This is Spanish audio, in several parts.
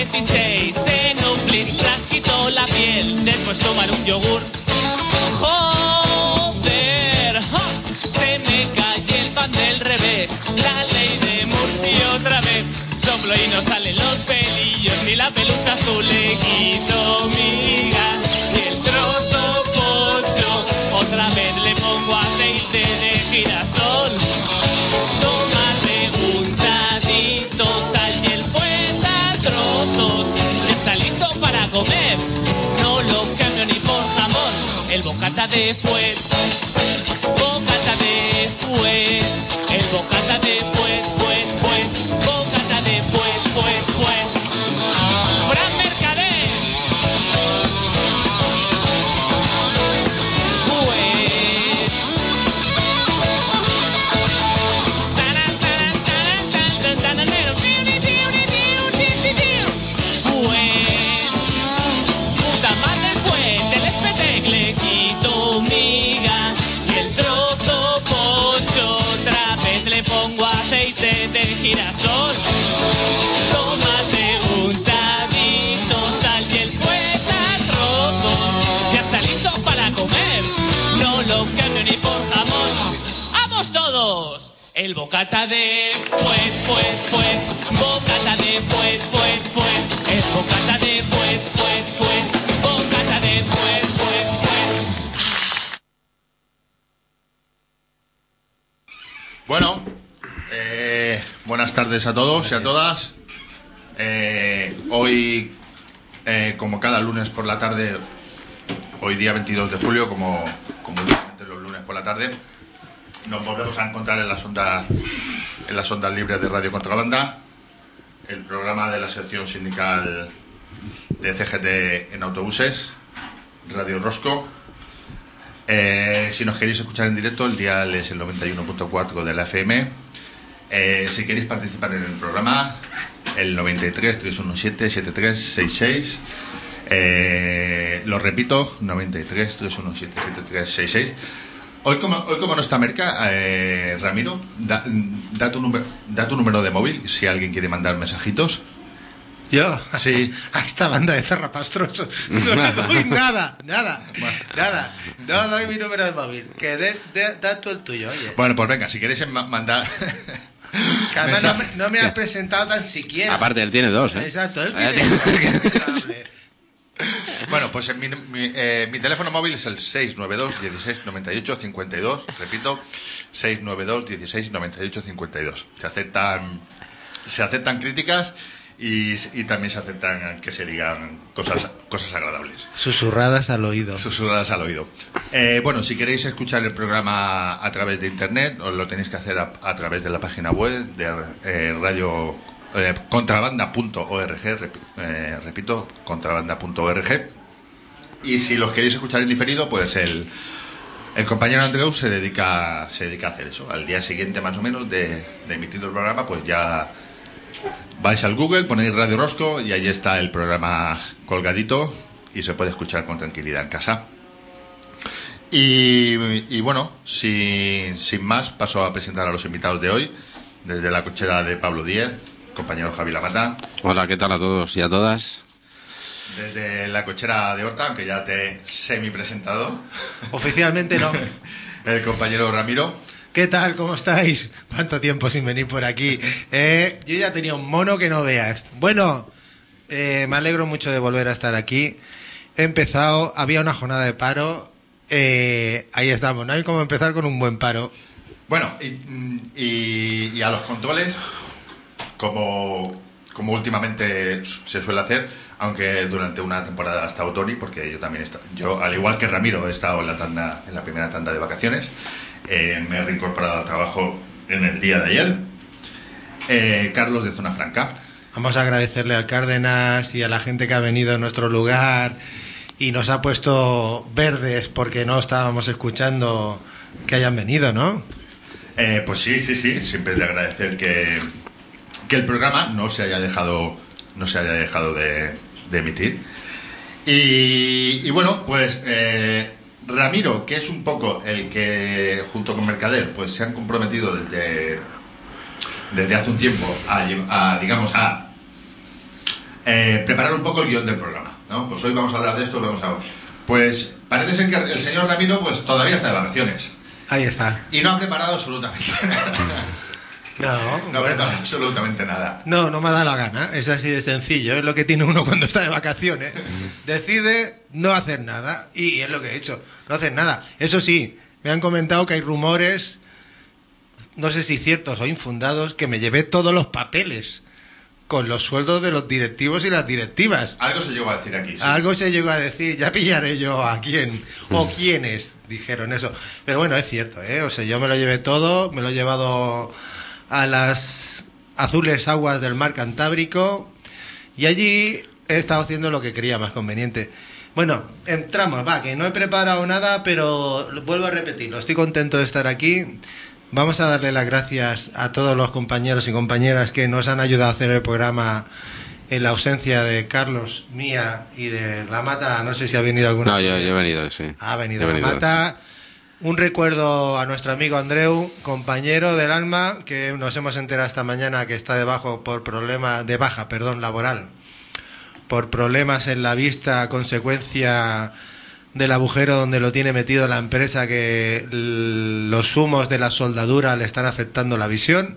16 en un plis, rasquito la piel, después tomar un yogur. Joder, ¡ja! Se me cae el pan del revés, la ley de Murphy otra vez. Soplo y no salen los pelillos, ni la pelusa azul. Le quito miga y el trozo pocho, otra vez le pongo aceite de girasol. Tómate untadito, sal y el fuet a trozos. Ya está listo para comer, no lo cambio ni por jamón. El bocata de fuet, bocata de fuet, el bocata de fuet, fuet, fuet, bocata de fuet, fuet, fuet. ¡Fran Mercader! Fuet. Taran, taran, taran, taran, taran, taran, fuet. Puta madre fuet, el espetec le quito miga y el trozo pocho, otra vez le pongo aceite de girasol. Tómate untadito, sal y el fuet a trozos. Ya está listo para comer, no lo cambio ni por jamón. ¡Vamos todos! El bocata de fuet, fuet, fuet, bocata de fuet, fuet, fuet, el bocata de fuet, fuet, fuet, bocata de fuet, fuet, fuet. Bueno, buenas tardes a todos y a todas. Hoy, como cada lunes por la tarde, hoy día 22 de julio, como usualmente los lunes por la tarde, nos volvemos a encontrar en las ondas libres de Radio Contrabanda, el programa de la sección sindical de CGT en autobuses, Radio Rosco. Si nos queréis escuchar en directo, el dial es el 91.4 de la FM. Si queréis participar en el programa, el 93 317 7366. Lo repito, 93 317 7366. Hoy como no está Merca, Ramiro, da tu número de móvil si alguien quiere mandar mensajitos. Yo, sí, a esta banda de zarrapastros no le doy nada. No doy mi número de móvil. Que da tú el tuyo, oye. Bueno, pues venga, si queréis mandar... Que además no me has presentado tan siquiera. Aparte, él tiene dos, ¿eh? Exacto, él tiene dos. Bueno, pues mi teléfono móvil es el 692 16 98 52. Repito, 692 16 98 52. Se aceptan críticas y también se aceptan que se digan cosas agradables. Susurradas al oído. Bueno, si queréis escuchar el programa a través de internet, os lo tenéis que hacer a través de la página web de radio contrabanda.org, repito, contrabanda.org. Y si los queréis escuchar en diferido, pues el compañero Andreu se dedica a hacer eso. Al día siguiente, más o menos, de emitir el programa, pues ya vais al Google, ponéis Radio Rosco y ahí está el programa colgadito y se puede escuchar con tranquilidad en casa. Y bueno, sin más, paso a presentar a los invitados de hoy. Desde la cochera de Pablo Díez, compañero Javi Lamata. Hola, ¿qué tal a todos y a todas? Desde la cochera de Horta, aunque ya te he semi-presentado. Oficialmente no. El compañero Ramiro. ¿Qué tal? ¿Cómo estáis? ¿Cuánto tiempo sin venir por aquí? Yo ya tenía un mono que no veas. Bueno, me alegro mucho de volver a estar aquí. He empezado, había una jornada de paro. Ahí estamos, no hay como empezar con un buen paro. Bueno, y a los controles, como últimamente se suele hacer, aunque durante una temporada ha estado Tony, porque yo al igual que Ramiro, he estado en la primera tanda de vacaciones. Me he reincorporado al trabajo en el día de ayer. Carlos de Zona Franca. Vamos a agradecerle al Cárdenas y a la gente que ha venido a nuestro lugar y nos ha puesto verdes porque no estábamos escuchando que hayan venido, ¿no? Pues sí, siempre es de agradecer que el programa no se haya dejado de emitir. Y bueno, pues Ramiro, que es un poco el que junto con Mercader pues se han comprometido desde hace un tiempo a preparar un poco el guión del programa, ¿no? Pues hoy vamos a hablar de esto, Pues parece ser que el señor Ramiro pues todavía está de vacaciones. Ahí está. Y no ha preparado absolutamente nada. No ha preparado absolutamente nada. No me da la gana. Es así de sencillo. Es lo que tiene uno cuando está de vacaciones. Decide no hacer nada. Y es lo que he hecho. No hacer nada. Eso sí, me han comentado que hay rumores, no sé si ciertos o infundados, que me llevé todos los papeles con los sueldos de los directivos y las directivas. Algo se llegó a decir aquí. Sí. Algo se llegó a decir. Ya pillaré yo a quién o quiénes dijeron eso. Pero bueno, es cierto, ¿eh? O sea, yo me lo llevé todo. Me lo he llevado a las azules aguas del mar Cantábrico y allí he estado haciendo lo que creía más conveniente. Bueno, entramos, que no he preparado nada, pero vuelvo a repetirlo, estoy contento de estar aquí. Vamos a darle las gracias a todos los compañeros y compañeras que nos han ayudado a hacer el programa en la ausencia de Carlos, mía y de La Mata. No sé si ha venido alguna. No, yo he venido, sí. Ha venido La Mata. Un recuerdo a nuestro amigo Andreu, compañero del alma, que nos hemos enterado esta mañana que está de baja laboral, por problemas en la vista a consecuencia del agujero donde lo tiene metido la empresa, que los humos de la soldadura le están afectando la visión.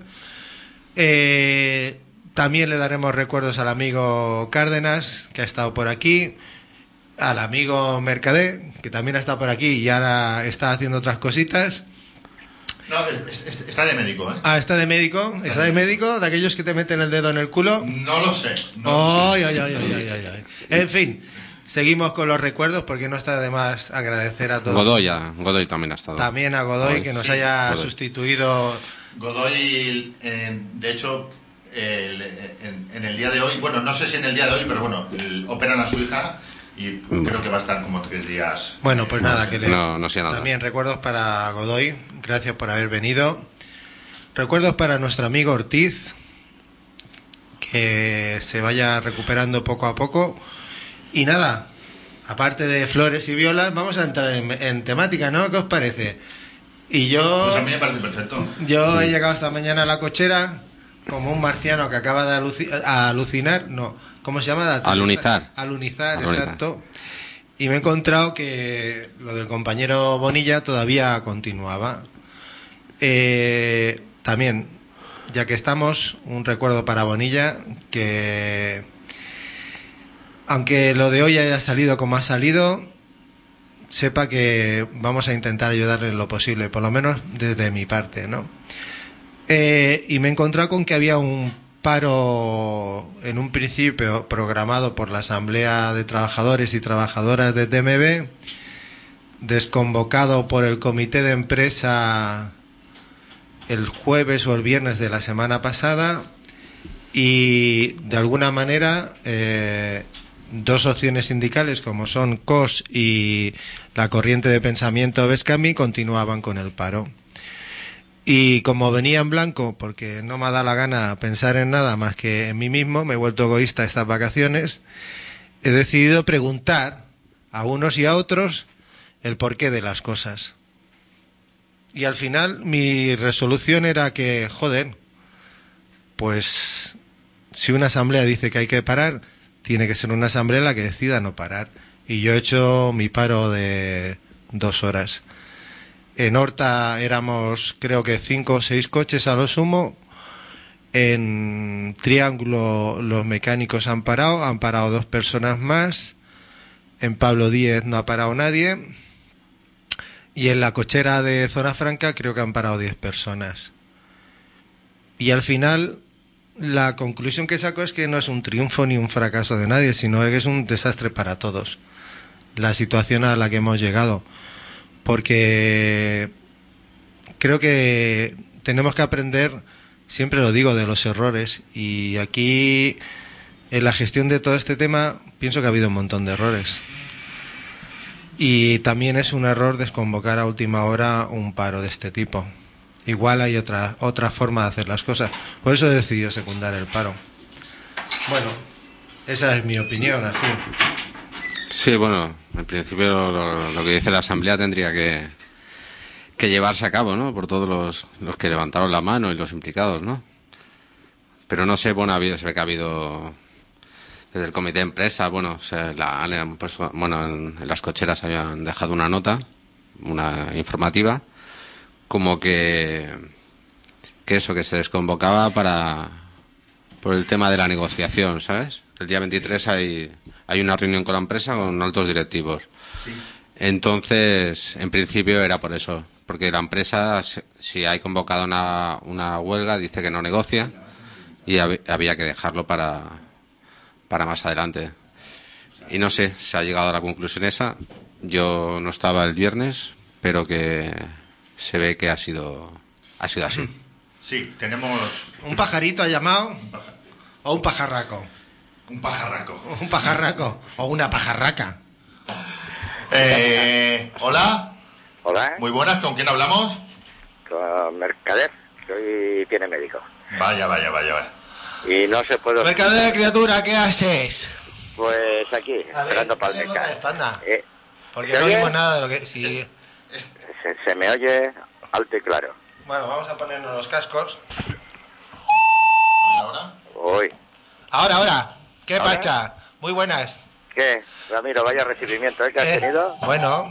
También le daremos recuerdos al amigo Cárdenas, que ha estado por aquí, al amigo Mercader, que también ha estado por aquí y ahora está haciendo otras cositas. No, está de médico, ¿eh? Ah, ¿está de médico? ¿Está de médico? ¿De aquellos que te meten el dedo en el culo? No lo sé. Ay. En fin, seguimos con los recuerdos porque no está de más agradecer a todos. Godoy también ha estado. También a Godoy, que nos haya sustituido. Godoy, de hecho, en el día de hoy, bueno, no sé si en el día de hoy, pero bueno, operan a su hija. Y creo que va a estar como 3 días. Bueno, pues nada, que no sé nada. También recuerdos para Godoy, gracias por haber venido. Recuerdos para nuestro amigo Ortiz, que se vaya recuperando poco a poco. Y nada, aparte de flores y violas, vamos a entrar en temática, ¿no? ¿Qué os parece? Y yo... Pues a mí me parece perfecto. Yo he llegado esta mañana a la cochera como un marciano que acaba de alucinar, no... ¿Cómo se llama? Alunizar, exacto. Y me he encontrado que lo del compañero Bonilla todavía continuaba. También, ya que estamos, un recuerdo para Bonilla, que aunque lo de hoy haya salido como ha salido, sepa que vamos a intentar ayudarle en lo posible, por lo menos desde mi parte, ¿no? Y me he encontrado con que había un paro en un principio programado por la Asamblea de Trabajadores y Trabajadoras de TMB, desconvocado por el comité de empresa el jueves o el viernes de la semana pasada, y de alguna manera 2 opciones sindicales como son COS y la Corriente de Pensamiento Bescami continuaban con el paro. Y como venía en blanco, porque no me ha dado la gana pensar en nada más que en mí mismo, me he vuelto egoísta estas vacaciones, he decidido preguntar a unos y a otros el porqué de las cosas. Y al final mi resolución era que, pues si una asamblea dice que hay que parar, tiene que ser una asamblea la que decida no parar. Y yo he hecho mi paro de 2 horas. En Horta éramos, creo que 5 o 6 coches a lo sumo. En Triángulo los mecánicos han parado 2 personas más. En Pablo Díez no ha parado nadie. Y en la cochera de Zona Franca creo que han parado 10 personas. Y al final la conclusión que saco es que no es un triunfo ni un fracaso de nadie, sino que es un desastre para todos la situación a la que hemos llegado. Porque creo que tenemos que aprender, siempre lo digo, de los errores. Y aquí, en la gestión de todo este tema, pienso que ha habido un montón de errores. Y también es un error desconvocar a última hora un paro de este tipo. Igual hay otra forma de hacer las cosas. Por eso he decidido secundar el paro. Bueno, esa es mi opinión, así. Sí, bueno, en principio lo que dice la Asamblea tendría que llevarse a cabo, ¿no? Por todos los que levantaron la mano y los implicados, ¿no? Pero no sé, bueno, se ve que ha habido desde el comité de empresa, bueno, han puesto, bueno, en las cocheras habían dejado una nota, una informativa, como que eso, que se desconvocaba por el tema de la negociación, ¿sabes? El día 23 hay una reunión con la empresa con altos directivos. Sí. Entonces, en principio era por eso, porque la empresa, si hay convocado una huelga, dice que no negocia y había que dejarlo para más adelante. Y no sé, se ha llegado a la conclusión esa. Yo no estaba el viernes, pero que se ve que ha sido así. Sí, tenemos... ¿Un pajarito ha llamado? ¿O un pajarraco? Un pajarraco. ¿Un pajarraco? ¿O una pajarraca? Hola. Hola. Muy buenas, ¿con quién hablamos? Con Mercader, que hoy tiene médico. Vaya. Y no se puede... Mercader, criatura, ¿qué haces? Pues aquí, esperando para el mercado. Porque no oímos nada de lo que... Sí. Se me oye alto y claro. Bueno, vamos a ponernos los cascos. ¿Ahora? Hoy. Ahora. ¿Qué ¿Ahora? pacha? Muy buenas. ¿Qué? Ramiro, vaya recibimiento, ¿eh? ¿Que has tenido? Bueno.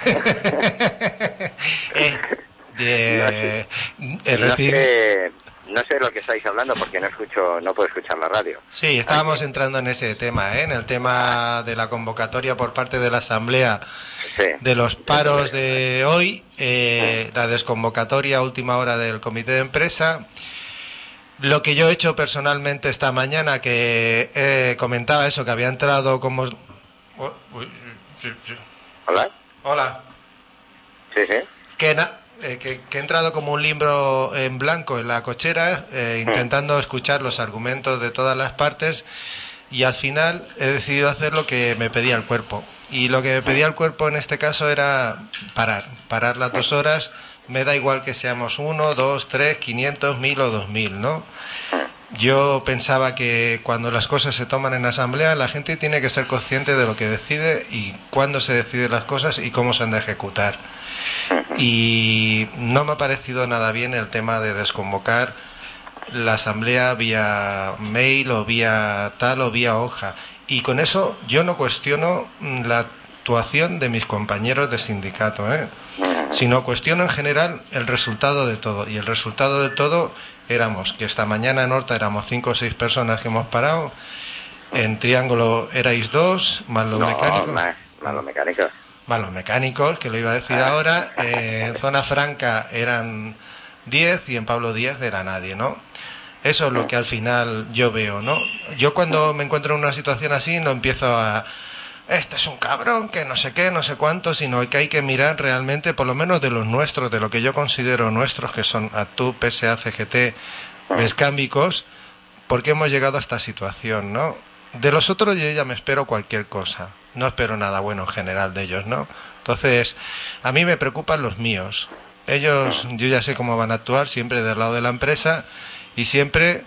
No sé lo que estáis hablando porque no puedo escuchar la radio. Sí, estábamos entrando en ese tema, en el tema de la convocatoria por parte de la Asamblea, sí, de los paros de hoy, la desconvocatoria a última hora del comité de empresa. Lo que yo he hecho personalmente esta mañana, que comentaba eso, que había entrado como... ¿Hola? Hola. Sí. Que he entrado como un libro en blanco en la cochera, intentando escuchar los argumentos de todas las partes, y al final he decidido hacer lo que me pedía el cuerpo. Y lo que me pedía el cuerpo en este caso era parar las 2 horas. Me da igual que seamos 1, 2, 3, 500, 1000 o 2000, ¿no? Yo pensaba que cuando las cosas se toman en asamblea, la gente tiene que ser consciente de lo que decide y cuándo se deciden las cosas y cómo se han de ejecutar. Y no me ha parecido nada bien el tema de desconvocar la asamblea vía mail o vía tal o vía hoja. Y con eso yo no cuestiono la actuación de mis compañeros de sindicato, sino cuestiono en general el resultado de todo. Y el resultado de todo éramos que esta mañana en Horta éramos 5 o 6 personas que hemos parado. En Triángulo erais 2, más los mecánicos. Más los mecánicos, que lo iba a decir ahora. En Zona Franca eran 10 y en Pablo Díaz era nadie, ¿no? Eso es lo que al final yo veo, ¿no? Yo cuando me encuentro en una situación así no empiezo a... Este es un cabrón, que no sé qué, no sé cuánto, sino que hay que mirar realmente, por lo menos de los nuestros, de lo que yo considero nuestros, que son ATUP, PSA, CGT, Bescámbicos, por qué hemos llegado a esta situación, ¿no? De los otros yo ya me espero cualquier cosa, no espero nada bueno en general de ellos, ¿no? Entonces, a mí me preocupan los míos. Ellos, yo ya sé cómo van a actuar, siempre del lado de la empresa y siempre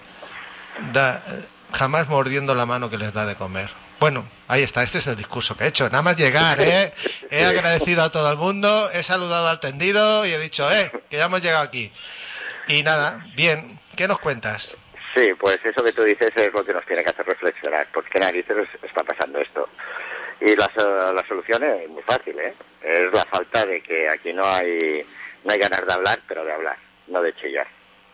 jamás mordiendo la mano que les da de comer. Bueno, ahí está, este es el discurso que he hecho. Nada más llegar, he agradecido a todo el mundo, he saludado al tendido y he dicho, que ya hemos llegado aquí. Y nada, bien, ¿qué nos cuentas? Sí, pues eso que tú dices es lo que nos tiene que hacer reflexionar, porque qué narices está pasando esto. Y la solución es muy fácil, es la falta de que aquí no hay ganas de hablar, pero de hablar, no de chillar.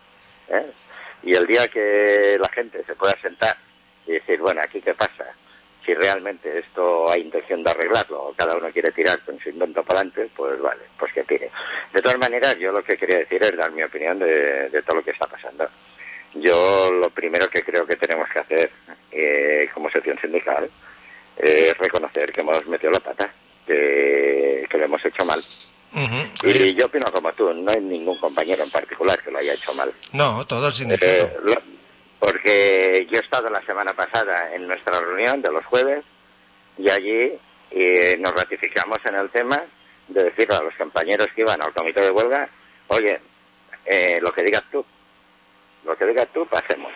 Y el día que la gente se pueda sentar y decir, bueno, ¿aquí qué pasa? Si realmente esto hay intención de arreglarlo o cada uno quiere tirar con su invento para adelante, pues vale, pues que tire. De todas maneras, yo lo que quería decir es dar mi opinión de todo lo que está pasando. Yo lo primero que creo que tenemos que hacer como sección sindical es reconocer que hemos metido la pata, que lo hemos hecho mal. Y yo opino como tú, no hay ningún compañero en particular que lo haya hecho mal. No, todo el sindicato. Porque yo he estado la semana pasada en nuestra reunión de los jueves y allí nos ratificamos en el tema de decirle a los compañeros que iban al comité de huelga, oye, lo que digas tú, hacemos.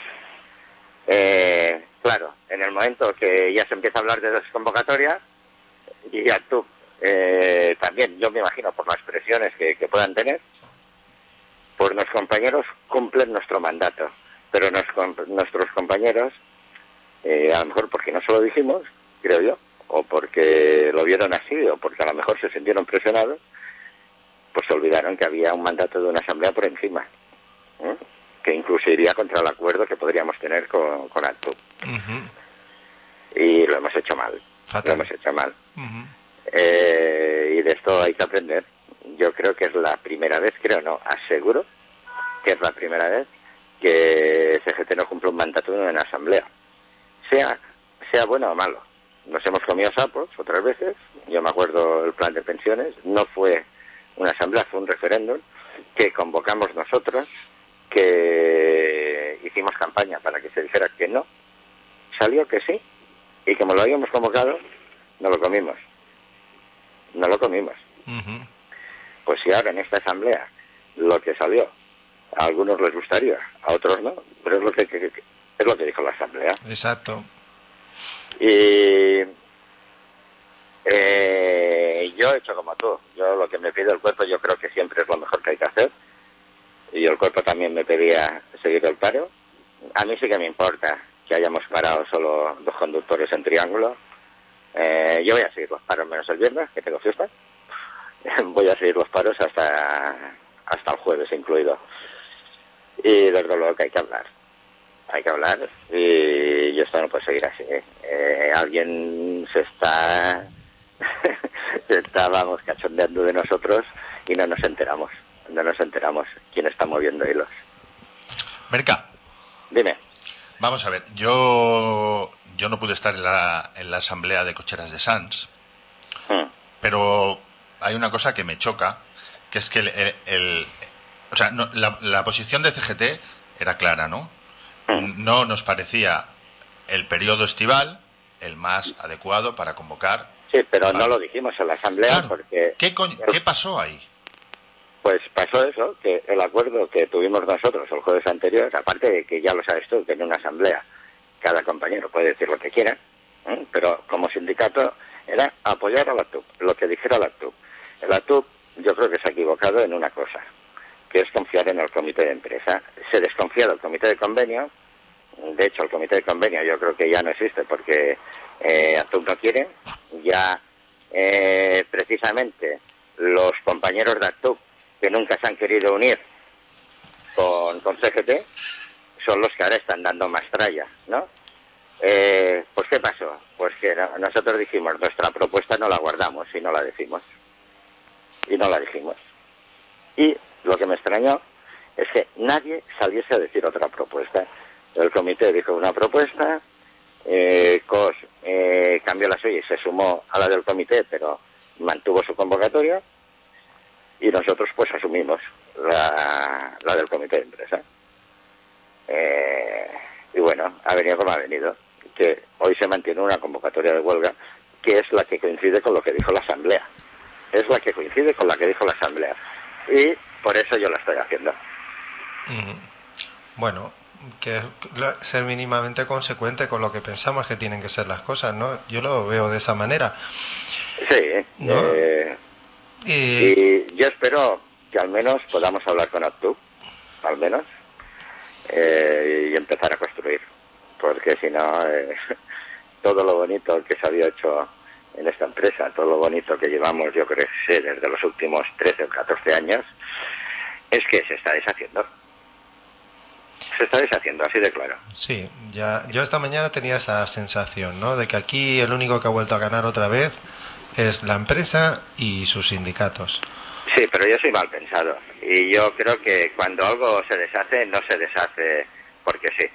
Claro, en el momento que ya se empieza a hablar de desconvocatoria, y ya tú, también yo me imagino por las expresiones que puedan tener, pues los compañeros cumplen nuestro mandato. Pero nuestros compañeros A lo mejor porque no se lo dijimos, creo yo, o porque lo vieron así, o porque a lo mejor se sintieron presionados, pues se olvidaron que había un mandato de una asamblea por encima, que incluso iría contra el acuerdo que podríamos tener con Actu. Y lo hemos hecho mal. Fatal. Lo hemos hecho mal. Y de esto hay que aprender. Yo creo que es la primera vez, aseguro que es la primera vez que CGT no cumple un mandato de una asamblea. Sea bueno o malo. Nos hemos comido sapos otras veces. Yo me acuerdo el plan de pensiones. No fue una asamblea, fue un referéndum que convocamos nosotros, que hicimos campaña para que se dijera que no. Salió que sí. Y como lo habíamos convocado, no lo comimos. No lo comimos. Pues si ahora en esta asamblea lo que salió, a algunos les gustaría, a otros no, pero es lo que dijo la asamblea. Exacto. Y yo he hecho como tú. Yo lo que me pide el cuerpo, yo creo que siempre es lo mejor que hay que hacer. Y el cuerpo también me pedía seguir el paro. A mí sí que me importa que hayamos parado solo 2 conductores en triángulo. Yo voy a seguir los paros menos el viernes, que tengo fiesta. Voy a seguir los paros hasta el jueves incluido. Y desde luego que hay que hablar. Hay que hablar y esto no puede seguir así. Alguien se está vamos, cachondeando de nosotros y no nos enteramos. No nos enteramos quién está moviendo hilos. Merca. Dime. Vamos a ver, yo no pude estar en la asamblea de cocheras de Sants, pero hay una cosa que me choca, que es que la posición de CGT era clara, ¿no? No nos parecía el periodo estival el más adecuado para convocar. Sí, pero no lo dijimos en la asamblea, claro, porque... ¿Qué pasó ahí? Pues pasó eso, que el acuerdo que tuvimos nosotros el jueves anterior, aparte de que ya lo sabes tú, que en una asamblea cada compañero puede decir lo que quiera, pero como sindicato era apoyar a la ATUP, lo que dijera la ATUP. El ATUP yo creo que se ha equivocado en una cosa, que es confiar en el comité de empresa. Se desconfía del comité de convenio. De hecho, el comité de convenio yo creo que ya no existe porque ATUP no quiere. Ya precisamente los compañeros de ATUP que nunca se han querido unir con CGT son los que ahora están dando más tralla, ¿no? Pues ¿qué pasó? Pues que nosotros dijimos, nuestra propuesta no la guardamos y no la decimos. Y no la dijimos. Y lo que me extrañó es que nadie saliese a decir otra propuesta. El comité dijo una propuesta, COS cambió la suya y se sumó a la del comité, pero mantuvo su convocatoria, y nosotros pues asumimos la del comité de empresa. Y bueno, ha venido como ha venido, que hoy se mantiene una convocatoria de huelga que es la que coincide con lo que dijo la asamblea. Es la que coincide con la que dijo la asamblea. Y por eso yo la estoy haciendo. Bueno, que ser mínimamente consecuente con lo que pensamos que tienen que ser las cosas, ¿no? Yo lo veo de esa manera. Sí, ¿no? Y yo espero que al menos podamos hablar con ATUP, al menos, y empezar a construir, porque si no, todo lo bonito que se había hecho en esta empresa, todo lo bonito que llevamos, yo creo que sé, desde los últimos 13 o 14 años, es que se está deshaciendo. Se está deshaciendo, así de claro. Sí, yo esta mañana tenía esa sensación, ¿no? De que aquí el único que ha vuelto a ganar otra vez es la empresa y sus sindicatos. Sí, pero yo soy mal pensado. Y yo creo que cuando algo se deshace, no se deshace porque sí.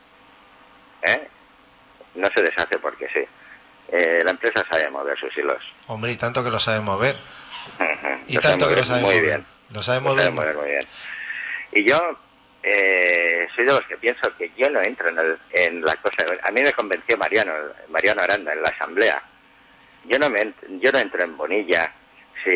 No se deshace porque sí. La empresa sabe mover sus hilos. Hombre, y tanto que lo sabe mover. Y lo tanto que lo sabe muy mover. Bien. Lo sabe mover muy bien. Y yo soy de los que pienso que yo no entro en la cosa. A mí me convenció Mariano Aranda en la asamblea. Yo no entro en Bonilla si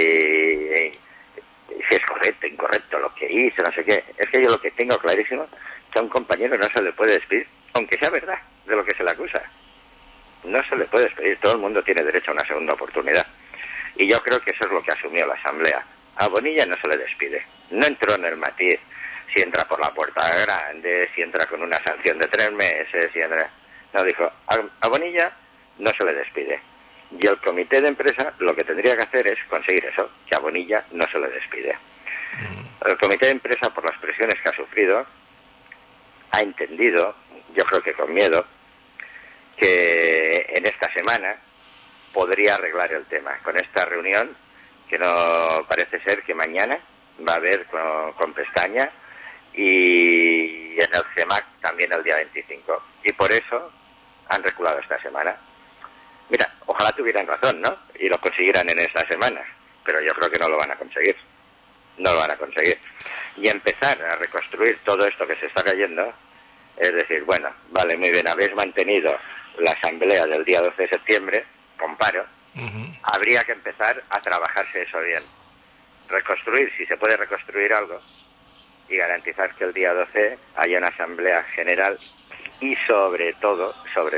es correcto, incorrecto lo que hizo, no sé qué. Es que yo lo que tengo clarísimo, que a un compañero no se le puede despedir, aunque sea verdad de lo que se le acusa. No se le puede despedir, todo el mundo tiene derecho a una segunda oportunidad. Y yo creo que eso es lo que asumió la asamblea. A Bonilla no se le despide. No entró en el matiz si entra por la puerta grande, si entra con una sanción de 3 meses, si entra... No, dijo, a Bonilla no se le despide. Y el comité de empresa lo que tendría que hacer es conseguir eso, que a Bonilla no se le despide. El comité de empresa, por las presiones que ha sufrido, ha entendido, yo creo que con miedo, que en esta semana podría arreglar el tema. Con esta reunión, que no parece ser que mañana va a haber con Pestaña, y en el CEMAC también el día 25. Y por eso han reculado esta semana. Mira, ojalá tuvieran razón, ¿no? Y lo consiguieran en esta semana. Pero yo creo que no lo van a conseguir. No lo van a conseguir. Y empezar a reconstruir todo esto que se está cayendo, es decir, bueno, vale, muy bien, habéis mantenido la asamblea del día 12 de septiembre, con paro, habría que empezar a trabajarse eso bien. Reconstruir, si se puede reconstruir algo, y garantizar que el día 12 haya una asamblea general y sobre todo,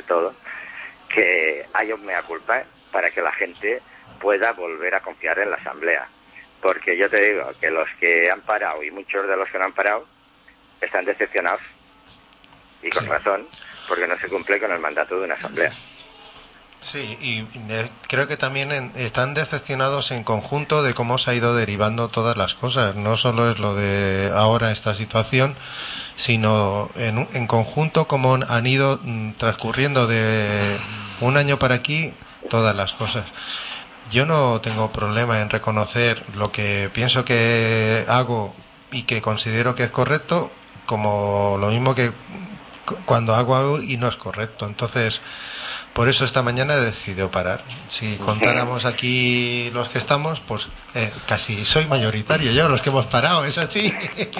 que haya un mea culpa para que la gente pueda volver a confiar en la asamblea. Porque yo te digo que los que han parado y muchos de los que no han parado están decepcionados, y con razón, porque no se cumple con el mandato de una asamblea. Sí, y creo que también están decepcionados en conjunto de cómo se ha ido derivando todas las cosas. No solo es lo de ahora esta situación, sino en conjunto cómo han ido transcurriendo de un año para aquí todas las cosas. Yo no tengo problema en reconocer lo que pienso que hago y que considero que es correcto, como lo mismo que cuando hago algo y no es correcto. Entonces, por eso esta mañana he decidido parar. Si contáramos aquí los que estamos, pues casi soy mayoritario yo, los que hemos parado, es así.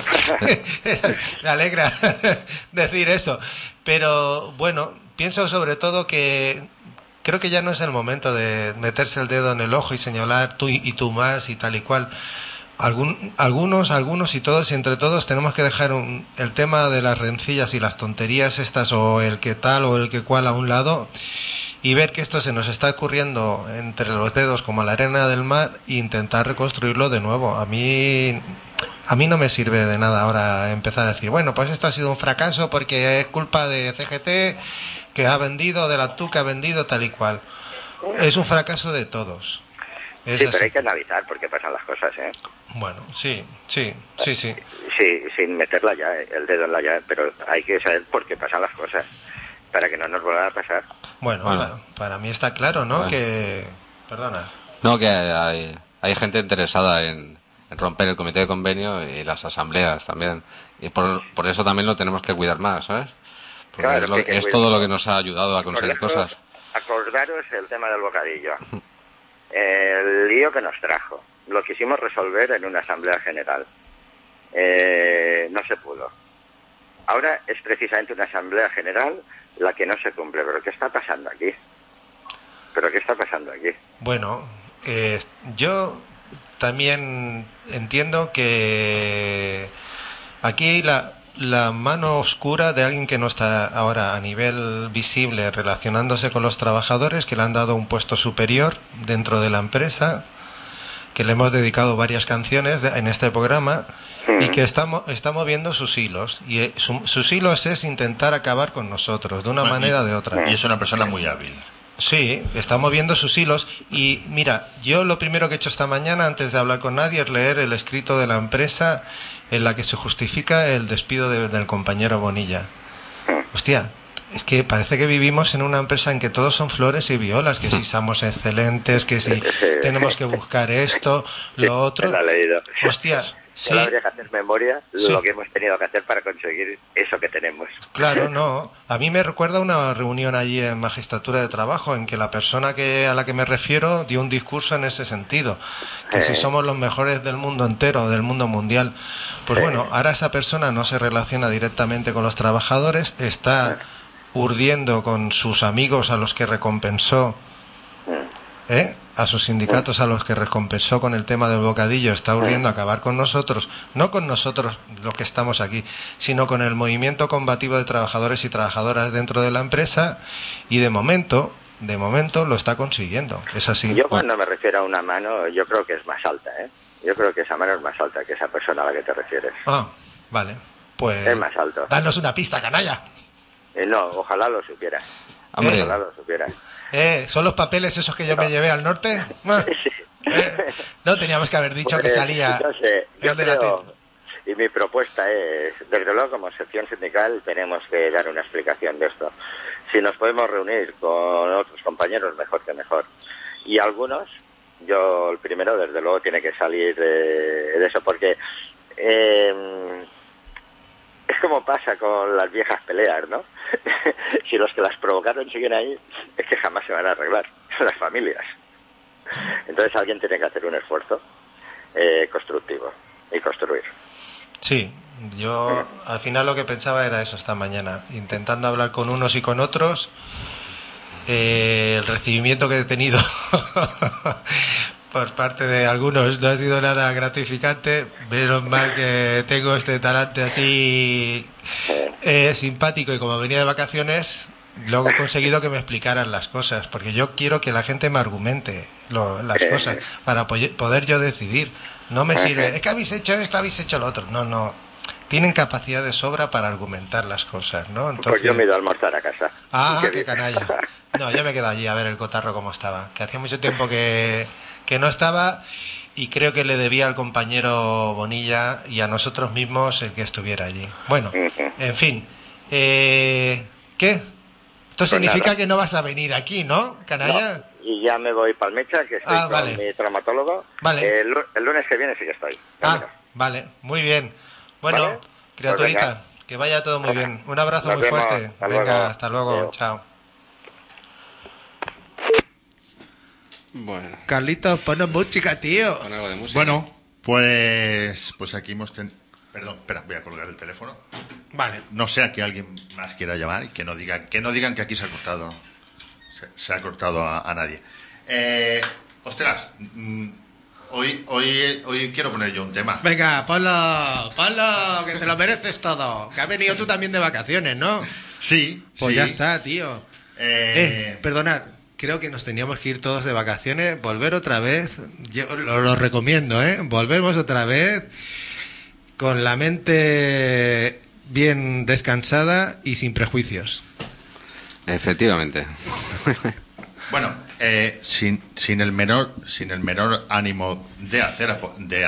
Me alegra decir eso. Pero bueno, pienso sobre todo que creo que ya no es el momento de meterse el dedo en el ojo y señalar tú y tú más y tal y cual. Algunos y todos y entre todos tenemos que dejar el tema de las rencillas y las tonterías estas, o el que tal o el que cual, a un lado, y ver que esto se nos está ocurriendo entre los dedos como la arena del mar, e intentar reconstruirlo de nuevo. A mí no me sirve de nada ahora empezar a decir, bueno, pues esto ha sido un fracaso porque es culpa de CGT, que ha vendido, de la TU que ha vendido, tal y cual. Es un fracaso de todos. Sí, pero hay que analizar por qué pasan las cosas, ¿eh? Bueno, sí. Sí, sin meterla ya, el dedo en la llave, pero hay que saber por qué pasan las cosas, para que no nos vuelvan a pasar. Bueno. Para mí está claro, ¿no? Bueno. Perdona. No, que hay gente interesada en romper el comité de convenio y las asambleas también. Y por eso también lo tenemos que cuidar más, ¿sabes? Porque claro, es todo lo que nos ha ayudado a conseguir cosas. Acordaros el tema del bocadillo. El lío que nos trajo. Lo quisimos resolver en una asamblea general. No se pudo. Ahora es precisamente una asamblea general la que no se cumple. ¿Pero qué está pasando aquí? Bueno, yo también entiendo que aquí hay la mano oscura de alguien que no está ahora a nivel visible relacionándose con los trabajadores, que le han dado un puesto superior dentro de la empresa, que le hemos dedicado varias canciones en este programa, y que está moviendo sus hilos. Y sus hilos es intentar acabar con nosotros, de una manera o de otra. Y es una persona muy hábil. Sí, está moviendo sus hilos. Y mira, yo lo primero que he hecho esta mañana, antes de hablar con nadie, es leer el escrito de la empresa en la que se justifica el despido del compañero Bonilla. Hostia, es que parece que vivimos en una empresa en que todos son flores y violas, que si somos excelentes, que si tenemos que buscar esto, lo otro. Lo he leído. Hostia, sí. Habría que hacer memoria lo que hemos tenido que hacer para conseguir eso que tenemos. Claro, no. A mí me recuerda una reunión allí en Magistratura de Trabajo en que la persona a la que me refiero dio un discurso en ese sentido, que si somos los mejores del mundo entero, del mundo mundial. Pues bueno, ahora esa persona no se relaciona directamente con los trabajadores, está urdiendo con sus amigos a los que recompensó, a sus sindicatos a los que recompensó con el tema del bocadillo, está urdiendo a acabar con nosotros, no con nosotros los que estamos aquí, sino con el movimiento combativo de trabajadores y trabajadoras dentro de la empresa, y de momento lo está consiguiendo, es así. Yo cuando me refiero a una mano, yo creo que es más alta, yo creo que esa mano es más alta que esa persona a la que te refieres. Vale, pues es más alto. Danos una pista, canalla. No, ojalá lo supieras. Hombre. Ojalá lo supieras. ¿Son los papeles esos que yo me llevé al norte? No, teníamos que haber dicho que salía... No sé, yo de la creo, y mi propuesta es, desde luego como sección sindical tenemos que dar una explicación de esto. Si nos podemos reunir con otros compañeros, mejor que mejor. Y algunos, yo el primero, desde luego, tiene que salir de eso, porque es como pasa con las viejas peleas, ¿no? Si los que las provocaron siguen ahí, es que jamás se van a arreglar, las familias. Entonces alguien tiene que hacer un esfuerzo constructivo y construir. Sí, yo al final lo que pensaba era eso esta mañana, intentando hablar con unos y con otros. El recibimiento que he tenido por parte de algunos no ha sido nada gratificante. Menos mal que tengo este talante así simpático, y como venía de vacaciones, luego he conseguido que me explicaran las cosas, porque yo quiero que la gente me argumente las cosas para poder yo decidir. No me sirve, es que habéis hecho esto, habéis hecho lo otro. No, tienen capacidad de sobra para argumentar las cosas, ¿no? Entonces... Pues yo me he ido a almorzar a casa. Qué canalla. No, yo me quedo allí a ver el cotarro cómo estaba, que hacía mucho tiempo que no estaba, y creo que le debía al compañero Bonilla y a nosotros mismos el que estuviera allí. Bueno, en fin, ¿qué? Esto pues significa nada, que no vas a venir aquí, ¿no, canalla? No, y ya me voy para el Mecha, que estoy con mi traumatólogo. Vale. El lunes que viene sí que estoy. Vale, muy bien. Bueno, ¿vale? Criaturita, pues que vaya todo muy bien. Un abrazo muy fuerte. Venga, hasta luego. Chao. Bueno. Carlitos, ponos música, tío. Pon algo de música. Bueno, pues aquí hemos Perdón, espera, voy a colgar el teléfono. Vale. No sea que alguien más quiera llamar y que no digan que aquí se ha cortado. Se ha cortado a nadie. Ostras, hoy quiero poner yo un tema. Venga, ponlo, que te lo mereces todo. Que has venido tú también de vacaciones, ¿no? Sí. Pues sí. ya está, tío. Perdonad, creo que nos teníamos que ir todos de vacaciones. Volver otra vez, yo lo recomiendo, volvemos otra vez con la mente bien descansada y sin prejuicios. Efectivamente. Bueno, sin el menor ánimo de hacer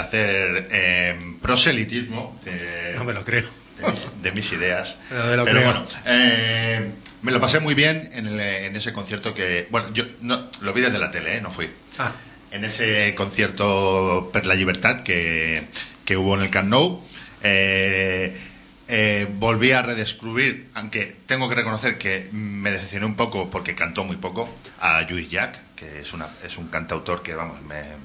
proselitismo. No me lo creo. De mis ideas. No me lo pero creo. Bueno, me lo pasé muy bien en ese concierto que... Bueno, yo no, lo vi desde la tele, no fui. En ese concierto per la Llibertat que hubo en el Camp Nou. Volví a redescubrir, aunque tengo que reconocer que me decepcioné un poco porque cantó muy poco, a Lluís Llach, que es un cantautor que, vamos,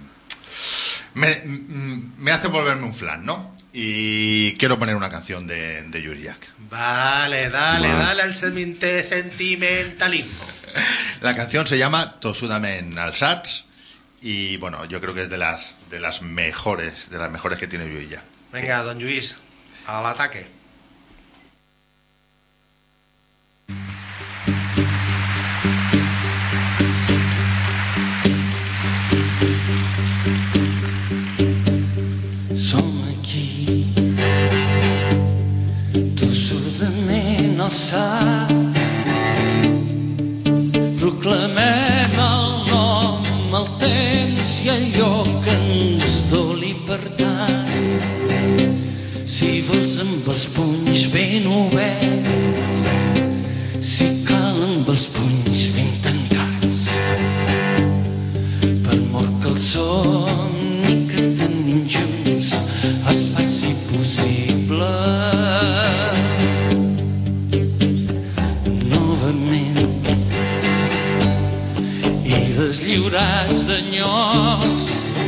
me hace volverme un flan, ¿no? Y quiero poner una canción de Lluís Llach. Dale al sentimentalismo. La canción se llama Tossudament alçats y, bueno, yo creo que es de las mejores que tiene Lluís Llach. Venga, don Lluís, al ataque. Som aquí, tossudament alçats, proclamem el nom, el temps i allò que ens doli per tant. Si vols amb els punys ben oberts, si cal amb els punys ben tancats, per mort que el somni que tenim junts es faci possible. Novament, i deslliurats d'enyocs,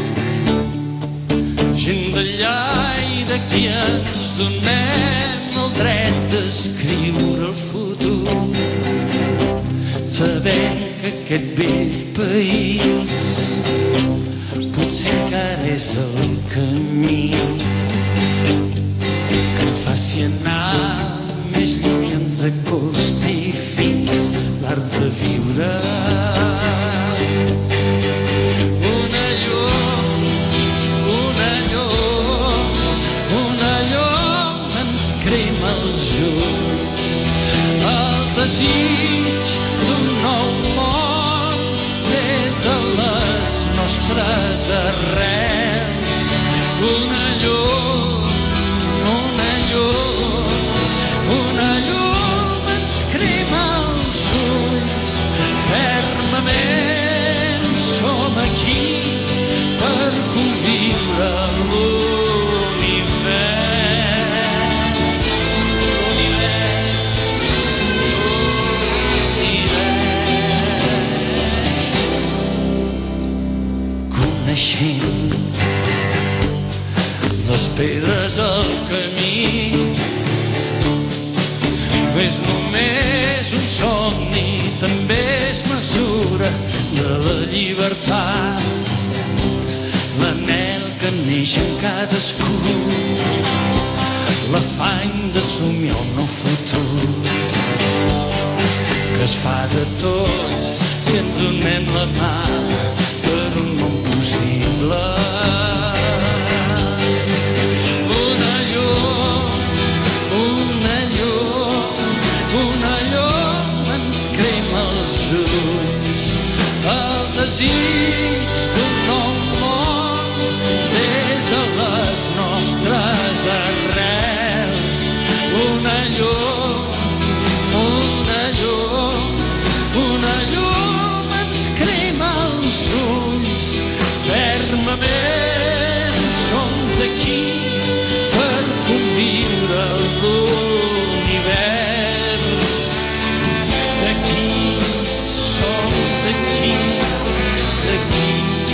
gent d'allà i d'aquí ens donem el dret d'escriure el futur, sabent que aquest vell país potser encara és el camí que et faci anar més lluny, ens acosti fins l'art de viure. Una llum ens crema els ulls, el desig d'un nou món des de les nostres arrels. Una llum, una llum, una llum ens crema els ulls fermament. Som aquí per conviure l'univers. Coneixent les pedres al camí, no és només un somni, també és mesura de la llibertat, l'anhel que neix en cadascú, l'afany de somiar un nou futur, que es fa de tots si ens donem la mà per un món possible. Una llum, una llum, una llum ens crema els ulls, el desig d'un nou món des de les nostres arrels. Una llum, una llum, una llum ens crema els ulls fermament. Som d'aquí per conviure l'univers. D'aquí, som d'aquí, d'aquí.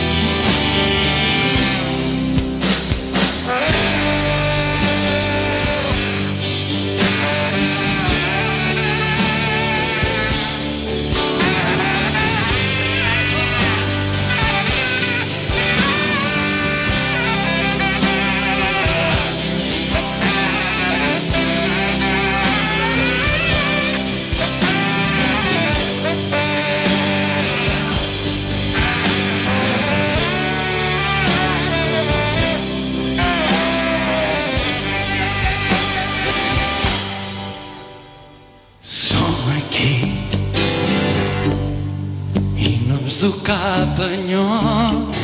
Cap enyor.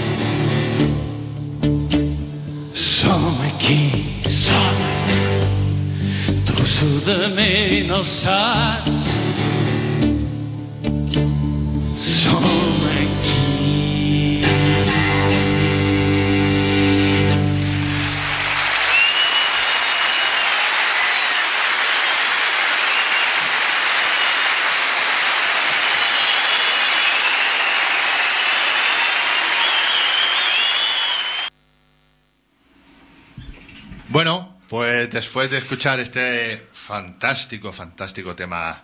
Som aquí, som tossudament alçats. Som aquí. Bueno, pues después de escuchar este fantástico tema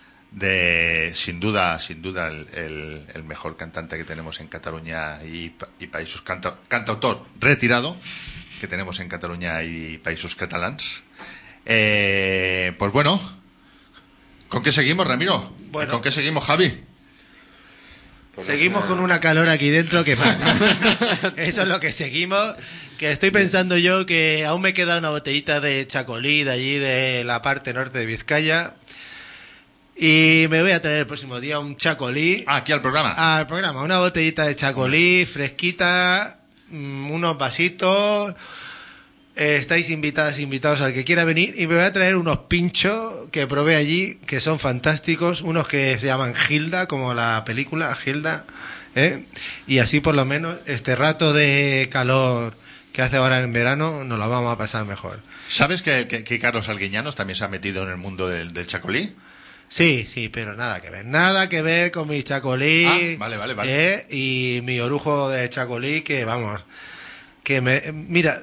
de, sin duda, el mejor cantante que tenemos en Cataluña y Països cantautor retirado que tenemos en Cataluña y Països Catalans, pues bueno, ¿con qué seguimos, Ramiro? Bueno. ¿Con qué seguimos, Javi? Pues seguimos con una calor aquí dentro que mata. Eso es lo que seguimos. Que estoy pensando yo que aún me queda una botellita de chacolí de allí de la parte norte de Vizcaya. Y me voy a traer el próximo día un chacolí. Aquí al programa. Al programa, una botellita de chacolí fresquita, unos vasitos. Estáis invitados al que quiera venir. Y me voy a traer unos pinchos que probé allí, que son fantásticos. Unos que se llaman Gilda, como la película Gilda. Y así por lo menos este rato de calor que hace ahora en verano nos lo vamos a pasar mejor. ¿Sabes que Carlos Arguiñanos también se ha metido en el mundo del chacolí? Sí, pero nada que ver con mi chacolí. Vale. Y mi orujo de chacolí, que vamos, mira,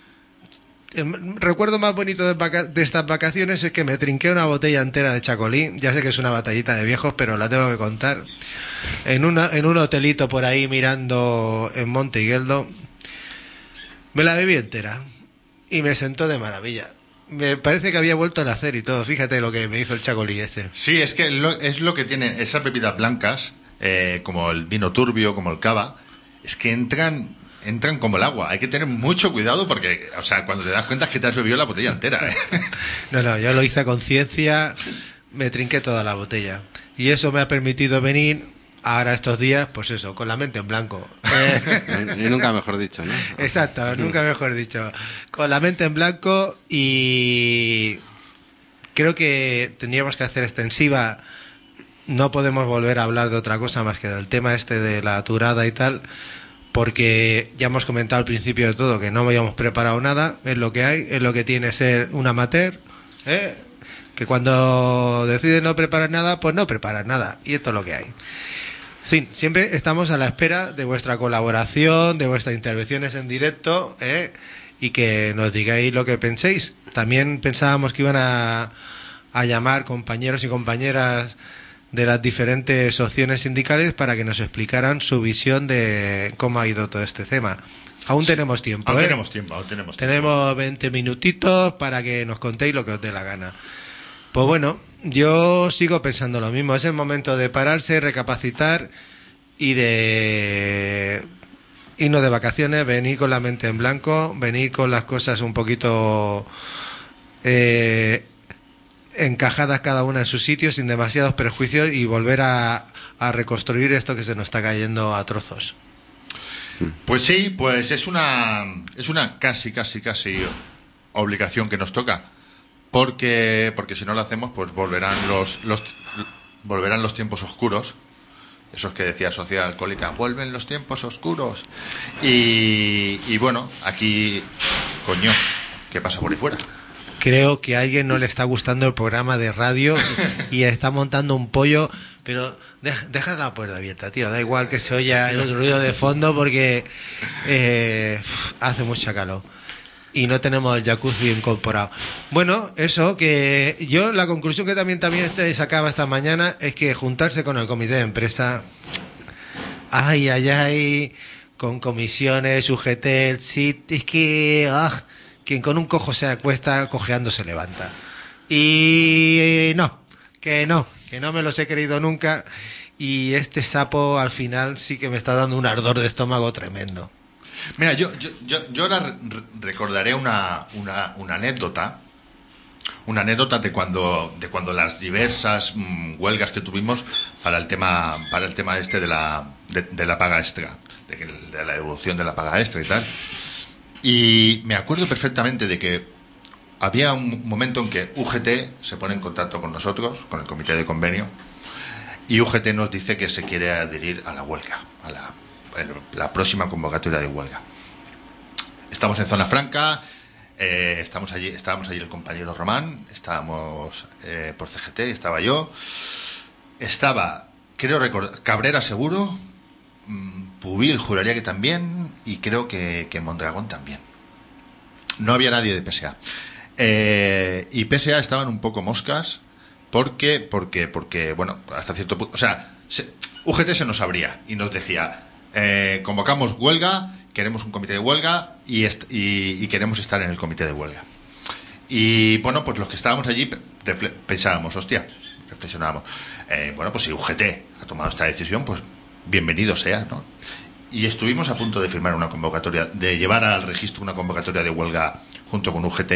el recuerdo más bonito de estas vacaciones es que me trinqué una botella entera de chacolí. Ya sé que es una batallita de viejos, pero la tengo que contar. En un hotelito por ahí mirando en Monte Higueldo. Me la bebí entera y me sentó de maravilla. Me parece que había vuelto a nacer y todo. Fíjate lo que me hizo el chacolí ese. Sí, es que es lo que tienen esas bebidas blancas, como el vino turbio, como el cava, es que entran como el agua. Hay que tener mucho cuidado porque, o sea, cuando te das cuenta es que te has bebido la botella entera. No, yo lo hice a conciencia. me trinqué toda la botella. Y eso me ha permitido venir ahora estos días, pues eso, con la mente en blanco. Y nunca mejor dicho, ¿no? Exacto, nunca mejor dicho. Con la mente en blanco, y creo que tendríamos que hacer extensiva. No podemos volver a hablar de otra cosa más que del tema este de la aturada y tal, porque ya hemos comentado al principio de todo que no habíamos preparado nada. Es lo que hay, es lo que tiene ser un amateur, ¿eh? Que cuando decides no preparar nada, pues no preparas nada, y esto es lo que hay. Sí, siempre estamos a la espera de vuestra colaboración, de vuestras intervenciones en directo, y que nos digáis lo que penséis. También pensábamos que iban a llamar compañeros y compañeras de las diferentes opciones sindicales para que nos explicaran su visión de cómo ha ido todo este tema. Aún tenemos tiempo, aún tenemos tiempo. Tenemos 20 minutitos para que nos contéis lo que os dé la gana. Pues bueno, yo sigo pensando lo mismo. Es el momento de pararse, recapacitar y de irnos de vacaciones, venir con la mente en blanco, venir con las cosas un poquito encajadas cada una en su sitio, sin demasiados prejuicios, y volver a reconstruir esto que se nos está cayendo a trozos. Pues sí, pues es una casi obligación que nos toca. Porque si no lo hacemos, pues volverán los tiempos oscuros, esos que decía Sociedad Alcohólica, vuelven los tiempos oscuros. Y bueno, aquí, coño, ¿qué pasa por ahí fuera? Creo que a alguien no le está gustando el programa de radio y está montando un pollo, pero deja la puerta abierta, tío, da igual que se oya el ruido de fondo, porque hace mucha calor. Y no tenemos el jacuzzi incorporado. Bueno, eso, que yo la conclusión que también sacaba esta mañana es que juntarse con el comité de empresa, con comisiones, UGT, el SIT, es que quien con un cojo se acuesta, cojeando se levanta. Y que no me los he creído nunca, y este sapo al final sí que me está dando un ardor de estómago tremendo. Mira, yo ahora recordaré una anécdota de cuando las diversas huelgas que tuvimos para el tema este de la paga extra, de la devolución de la paga extra y tal. Y me acuerdo perfectamente de que había un momento en que UGT se pone en contacto con nosotros, con el comité de convenio, y UGT nos dice que se quiere adherir a la huelga, a la próxima convocatoria de huelga. Estamos en Zona Franca, estábamos allí el compañero Román, estábamos por CGT, estaba yo, creo recordar, Cabrera seguro, Pubil juraría que también, y creo que Mondragón también. No había nadie de PSA. Y PSA estaban un poco moscas porque bueno, hasta cierto punto, o sea, UGT se nos abría y nos decía, convocamos huelga, queremos un comité de huelga y queremos estar en el comité de huelga. Y bueno, pues los que estábamos allí pensábamos, reflexionábamos, bueno, pues si UGT ha tomado esta decisión, pues bienvenido sea, ¿no? Y estuvimos a punto de firmar una convocatoria, de llevar al registro una convocatoria de huelga junto con UGT,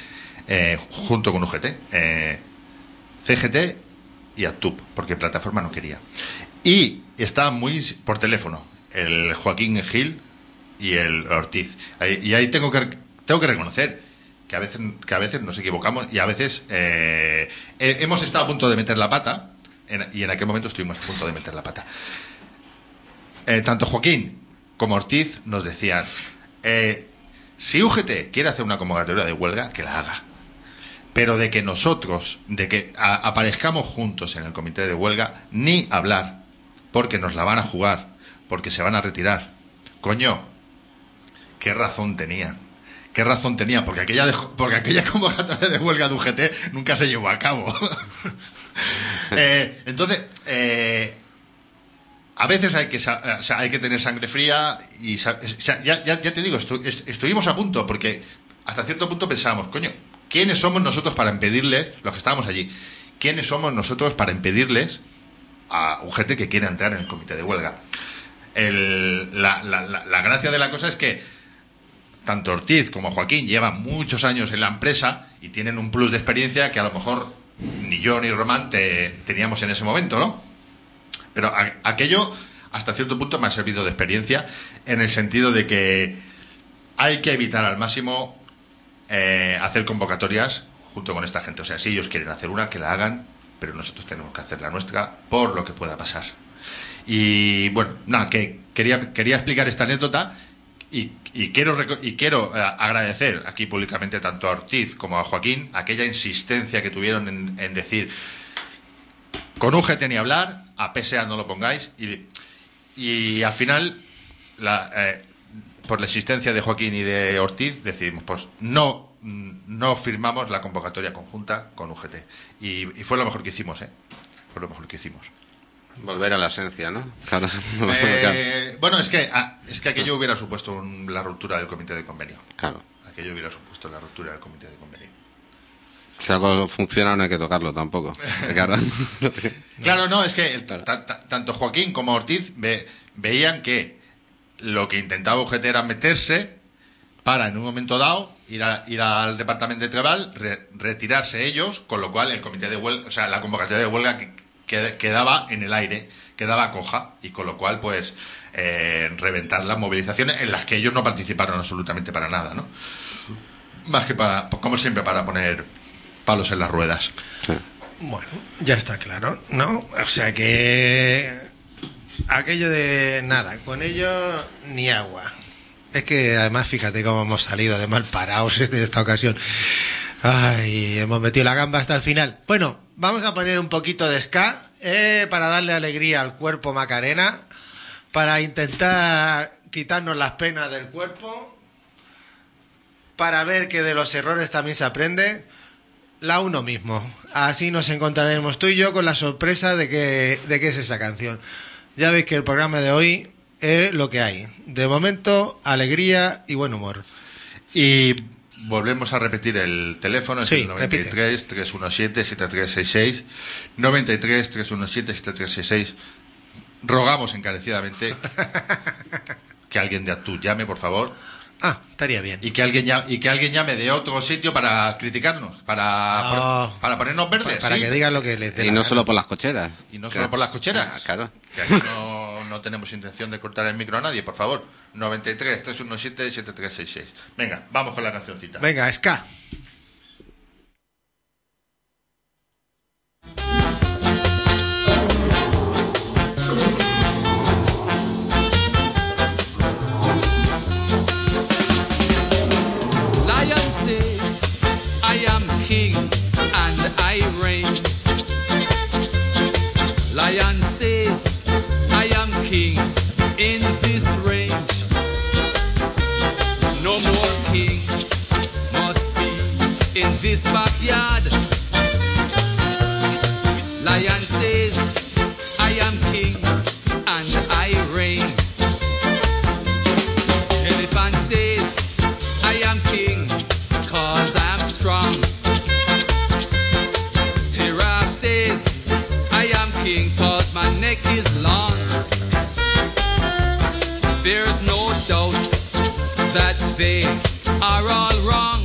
CGT y ATUP, porque Plataforma no quería. Y estaba muy por teléfono el Joaquín Gil y el Ortiz. Y ahí tengo que reconocer que a veces nos equivocamos, y a veces hemos estado a punto de meter la pata, y en aquel momento estuvimos a punto de meter la pata. Tanto Joaquín como Ortiz nos decían, si UGT quiere hacer una convocatoria de huelga, que la haga, pero de que aparezcamos juntos en el comité de huelga, ni hablar, porque nos la van a jugar, porque se van a retirar. Coño, qué razón tenían, porque aquella convocatoria de huelga de UGT nunca se llevó a cabo. Entonces, a veces hay que tener sangre fría, y ya te digo, estuvimos a punto, porque hasta cierto punto pensábamos, coño, ¿quiénes somos nosotros para impedirles, los que estábamos allí, quiénes somos nosotros para impedirles a UGT que quiera entrar en el comité de huelga? La gracia de la cosa es que tanto Ortiz como Joaquín llevan muchos años en la empresa y tienen un plus de experiencia que a lo mejor ni yo ni Román teníamos en ese momento, ¿no? Pero aquello, hasta cierto punto, me ha servido de experiencia, en el sentido de que hay que evitar al máximo hacer convocatorias junto con esta gente. O sea, si ellos quieren hacer una, que la hagan, pero nosotros tenemos que hacer la nuestra por lo que pueda pasar. Y bueno, nada, que quería explicar esta anécdota y quiero agradecer aquí públicamente tanto a Ortiz como a Joaquín aquella insistencia que tuvieron en decir con UGT ni hablar, a PSA no lo pongáis, y al final por la insistencia de Joaquín y de Ortiz decidimos pues no firmamos la convocatoria conjunta con UGT y fue lo mejor que hicimos, fue lo mejor que hicimos. Volver a la esencia, ¿no? Claro. Bueno, es que aquello hubiera supuesto la ruptura del comité de convenio. Claro. Aquello hubiera supuesto la ruptura del comité de convenio. Si algo funciona no hay que tocarlo tampoco. Claro, no, es que tanto Joaquín como Ortiz veían que lo que intentaba UGT era meterse para, en un momento dado, ir al departamento de Trebal, retirarse ellos, con lo cual el comité de huelga, o sea, la convocatoria de huelga quedaba en el aire, quedaba coja, y con lo cual, pues, reventar las movilizaciones en las que ellos no participaron absolutamente para nada, ¿no? Más que para, como siempre, para poner palos en las ruedas. Sí. Bueno, ya está claro, ¿no? O sea que aquello de nada, con ello ni agua. Es que además fíjate cómo hemos salido de mal parados en esta ocasión. Ay, hemos metido la gamba hasta el final. Bueno, vamos a poner un poquito de ska para darle alegría al cuerpo Macarena, para intentar quitarnos las penas del cuerpo, para ver que de los errores también se aprende. La uno mismo. Así nos encontraremos tú y yo con la sorpresa de qué es esa canción. Ya veis que el programa de hoy es lo que hay. De momento, alegría y buen humor. Y volvemos a repetir el teléfono, es sí, el 93 317 7366, 93 317 7366. Rogamos encarecidamente que alguien de Actú llame, por favor. Ah, estaría bien. Y que alguien llame de otro sitio para criticarnos, para ponernos verdes. Para que digan lo que les dé. Y no solo por las cocheras. Y no solo por las cocheras. Claro. Que aquí no tenemos intención de cortar el micro a nadie, por favor. 93 317 7366. Venga, vamos con la cancioncita. Venga, ska. Lion says, I am king and I reign. Lion says, I am king in this range. No more king must be in this backyard. Lion says, I am king and I reign. Elephant says, I am king, cause I'm strong. Giraffe says, I am king, cause my neck is long. There's no doubt that they are all wrong.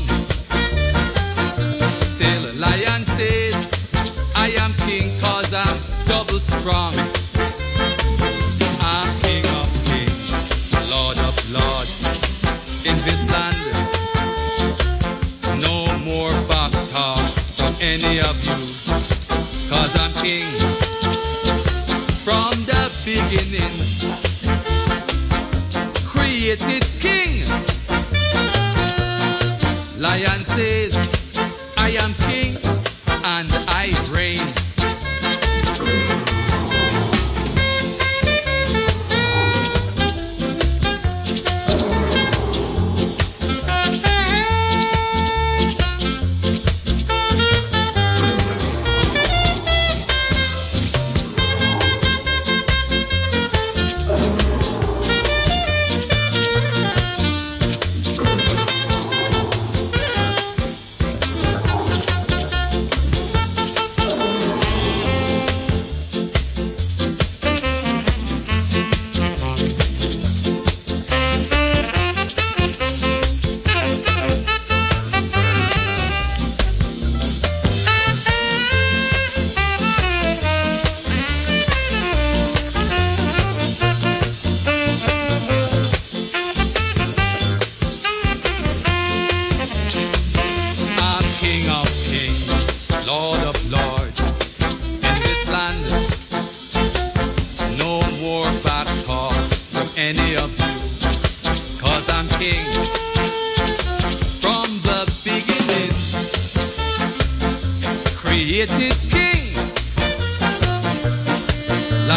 Still, lion says, I am king, cause I'm double strong. I'm king of kings, lord of lords, in this land. No more back talk from any of you, cause I'm king from the beginning. Created king. Lion says, I am king and I reign.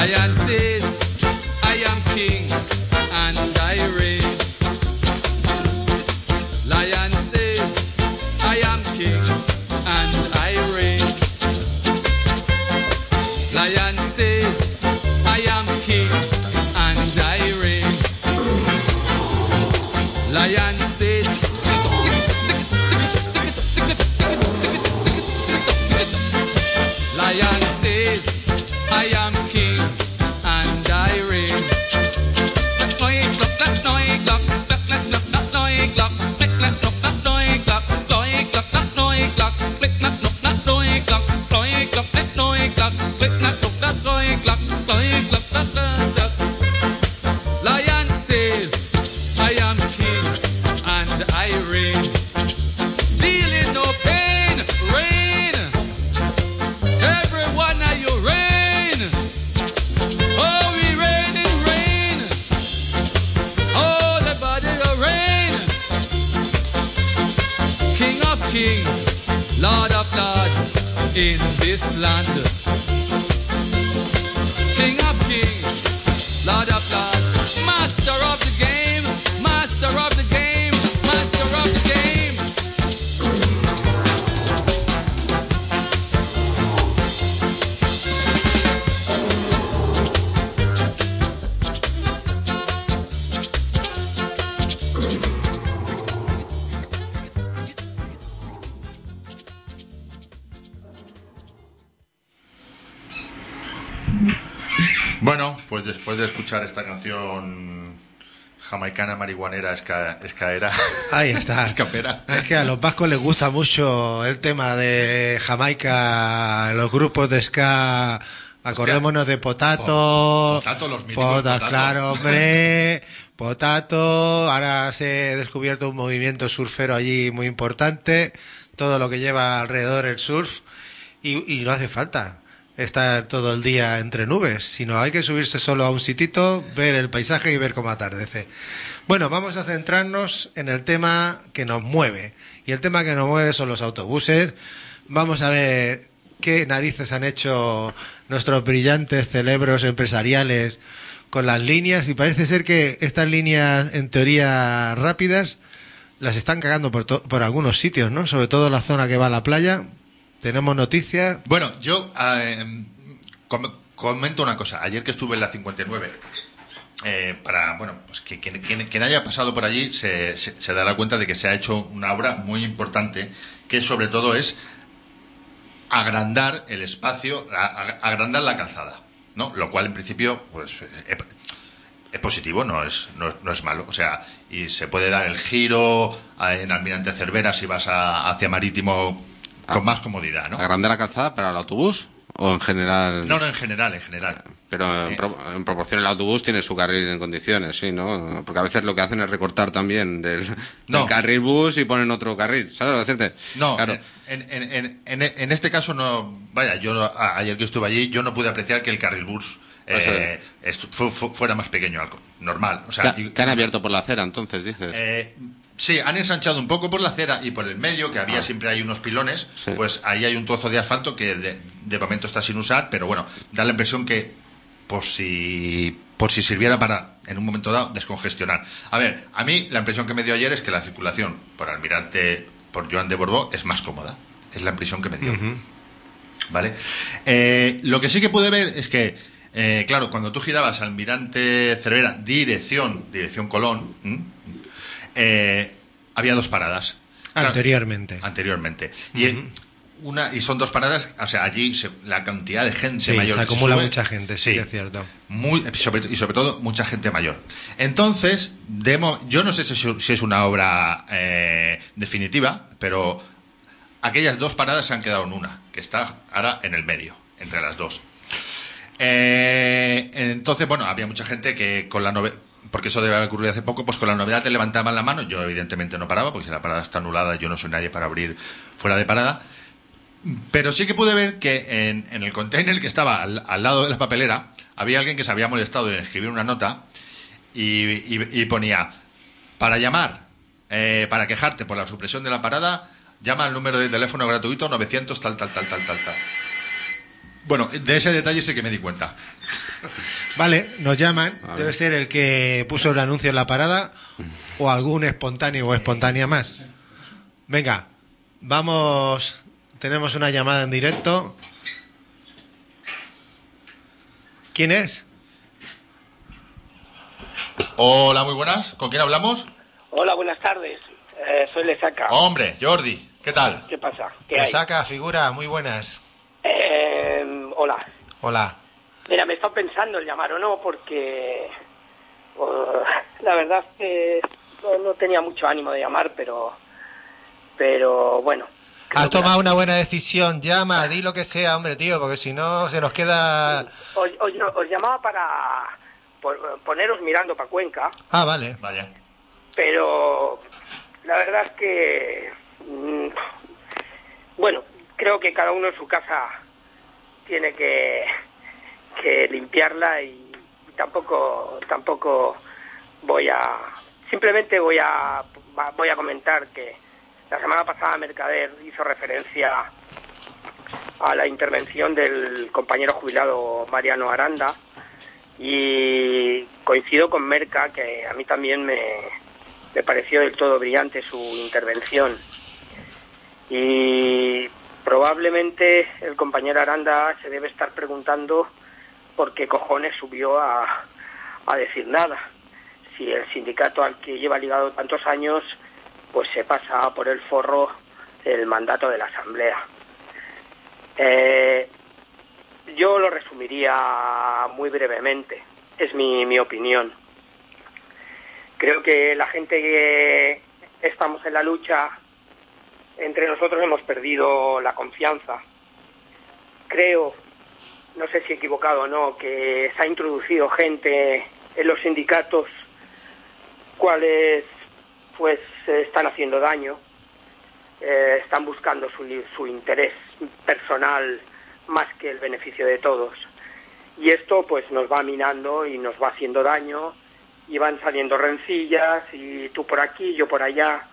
Lion says, I am king and I reign. Lion says, I am king and I reign. Lion says, I am king and I reign. Lion says, Lion says, I am king and I reign. Lion says, I am king and I reign. Feeling no pain, rain. Everyone now you reign. Oh, we reign in rain. Oh, the body of rain. King of kings, Lord of lords in this land. King of kings, Lord of lords, master of the game, master of the game, master of the game. Bueno, pues después de escuchar esta canción jamaicana, marihuanera, escaera, Ahí está. escapera. Es que a los vascos les gusta mucho el tema de Jamaica, los grupos de ska. Acordémonos de Potato. Potato, los míticos Potato. Claro, hombre. Potato. Ahora se ha descubierto un movimiento surfero allí muy importante. Todo lo que lleva alrededor el surf. Y no hace falta estar todo el día entre nubes, sino hay que subirse solo a un sitito, ver el paisaje y ver cómo atardece. Bueno, vamos a centrarnos en el tema que nos mueve. Y el tema que nos mueve son los autobuses. Vamos a ver qué narices han hecho nuestros brillantes cerebros empresariales con las líneas, y parece ser que estas líneas, en teoría rápidas, las están cagando por algunos sitios, ¿no? Sobre todo la zona que va a la playa. Tenemos noticias. Bueno, yo comento una cosa. Ayer que estuve en la 59, pues que quien haya pasado por allí se dará cuenta de que se ha hecho una obra muy importante, que sobre todo es agrandar el espacio, agrandar la calzada, ¿no? Lo cual en principio pues es positivo, no es malo. O sea, y se puede dar el giro en Almirante Cervera si vas hacia Marítimo con más comodidad, ¿no? ¿Agrandar la calzada para el autobús o en general? No, en general. Pero en proporción el autobús tiene su carril en condiciones, sí, ¿no? Porque a veces lo que hacen es recortar también del carril bus y ponen otro carril, ¿sabes lo que decirte? No, claro. En este caso no. Vaya, yo ayer que estuve allí, yo no pude apreciar que el carril bus fuera más pequeño, algo normal. O sea, ¿Que han abierto por la acera entonces, dices? Sí, han ensanchado un poco por la acera y por el medio, que había siempre hay unos pilones, sí. Pues ahí hay un trozo de asfalto que de momento está sin usar, pero bueno, da la impresión que por si sirviera para, en un momento dado, descongestionar. A ver, a mí la impresión que me dio ayer es que la circulación por Joan de Borbó es más cómoda. Es la impresión que me dio. Uh-huh. ¿Vale? Lo que sí que pude ver es que, claro, cuando tú girabas Almirante Cervera, dirección Colón, había dos paradas. Anteriormente. Uh-huh. Y son dos paradas, o sea, allí la cantidad de gente mayor. Se acumula mucha gente, sí, es cierto. Y sobre todo, mucha gente mayor. Entonces, yo no sé si es una obra definitiva, pero aquellas dos paradas se han quedado en una, que está ahora en el medio, entre las dos. Entonces, bueno, había mucha gente que con la novedad, porque eso debe haber ocurrido hace poco, pues con la novedad te levantaban la mano. Yo evidentemente no paraba, porque si la parada está anulada, yo no soy nadie para abrir fuera de parada. Pero sí que pude ver que en el container que estaba al lado de la papelera había alguien que se había molestado en escribir una nota y ponía: para llamar, para quejarte por la supresión de la parada, llama al número de teléfono gratuito 900 tal. Bueno, de ese detalle sí que me di cuenta. Vale, nos llaman. Debe ser el que puso el anuncio en la parada o algún espontáneo o espontánea más. Venga, vamos. Tenemos una llamada en directo. ¿Quién es? Hola, muy buenas. ¿Con quién hablamos? Hola, buenas tardes. Soy Lesaca. Hombre, Jordi, ¿qué tal? ¿Qué pasa? ¿Qué hay? Resaca, figura, muy buenas. Hola. Hola. Mira, me he estado pensando en llamar o no porque la verdad es que no tenía mucho ánimo de llamar, pero bueno. Has tomado una buena decisión, llama, di lo que sea, hombre, tío, porque si no se nos queda... Os llamaba para poneros mirando para Cuenca. Ah, vale. Vaya. Pero la verdad es que bueno, creo que cada uno en su casa tiene que limpiarla y tampoco voy a comentar que la semana pasada Mercader hizo referencia a la intervención del compañero jubilado Mariano Aranda y coincido con Merca, que a mí también me pareció del todo brillante su intervención. Y probablemente el compañero Aranda se debe estar preguntando por qué cojones subió a decir nada. Si el sindicato al que lleva ligado tantos años, pues se pasa por el forro el mandato de la Asamblea. Yo lo resumiría muy brevemente. Es mi opinión. Creo que la gente que estamos en la lucha, entre nosotros hemos perdido la confianza. Creo, no sé si he equivocado o no, que se ha introducido gente en los sindicatos cuales pues están haciendo daño, están buscando su interés personal más que el beneficio de todos. Y esto pues nos va minando y nos va haciendo daño y van saliendo rencillas y tú por aquí, yo por allá.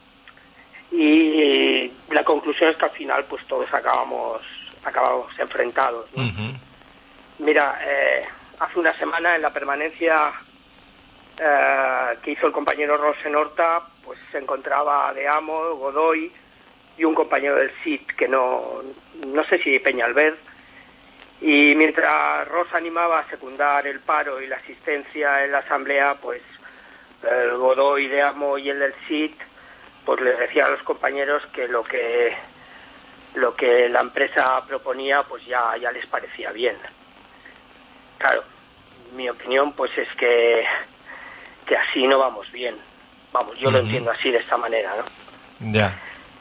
Y la conclusión es que al final pues todos acabamos enfrentados, ¿no? Uh-huh. Mira, hace una semana en la permanencia que hizo el compañero Rosenorta, pues se encontraba De Amo, Godoy y un compañero del SIT, que no sé si Peñalver, y mientras Rosa animaba a secundar el paro y la asistencia en la asamblea, pues el Godoy, De Amo y el del SIT pues les decía a los compañeros que lo que la empresa proponía pues ya les parecía bien. Claro, mi opinión pues es que así no vamos bien. Vamos, yo lo entiendo así, de esta manera, ¿no? Ya.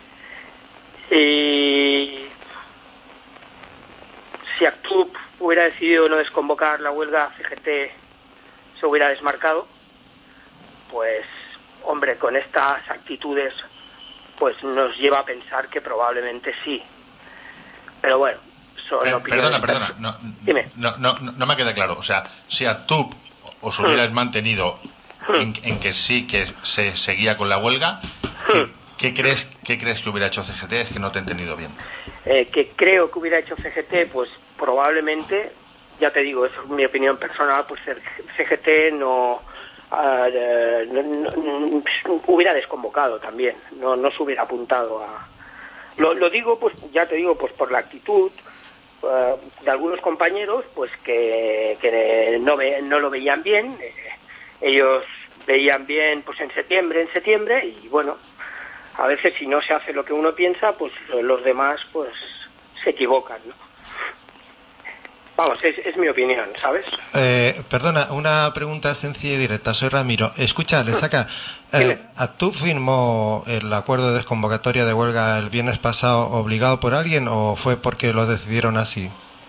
Y si Actup hubiera decidido no desconvocar la huelga, CGT se hubiera desmarcado, pues hombre, con estas actitudes pues nos lleva a pensar que probablemente sí. Pero bueno, son opiniones. Perdona, Dime. No me queda claro. O sea, si a TUP os hubierais mantenido en que sí que se seguía con la huelga, ¿qué crees que hubiera hecho CGT? Es que no te he entendido bien. Que creo que hubiera hecho CGT, pues probablemente, ya te digo, es mi opinión personal, pues CGT no hubiera desconvocado también, no se hubiera apuntado a... Lo digo, pues ya te digo, pues por la actitud de algunos compañeros, pues que no lo veían bien. Ellos veían bien pues en septiembre, y bueno, a veces si no se hace lo que uno piensa, pues los demás pues se equivocan, ¿no? Vamos, es mi opinión, ¿sabes? Perdona, una pregunta sencilla y directa. Soy Ramiro. Escucha, Lesaca, ¿Actup firmó el acuerdo de desconvocatoria de huelga el viernes pasado obligado por alguien o fue porque lo decidieron así?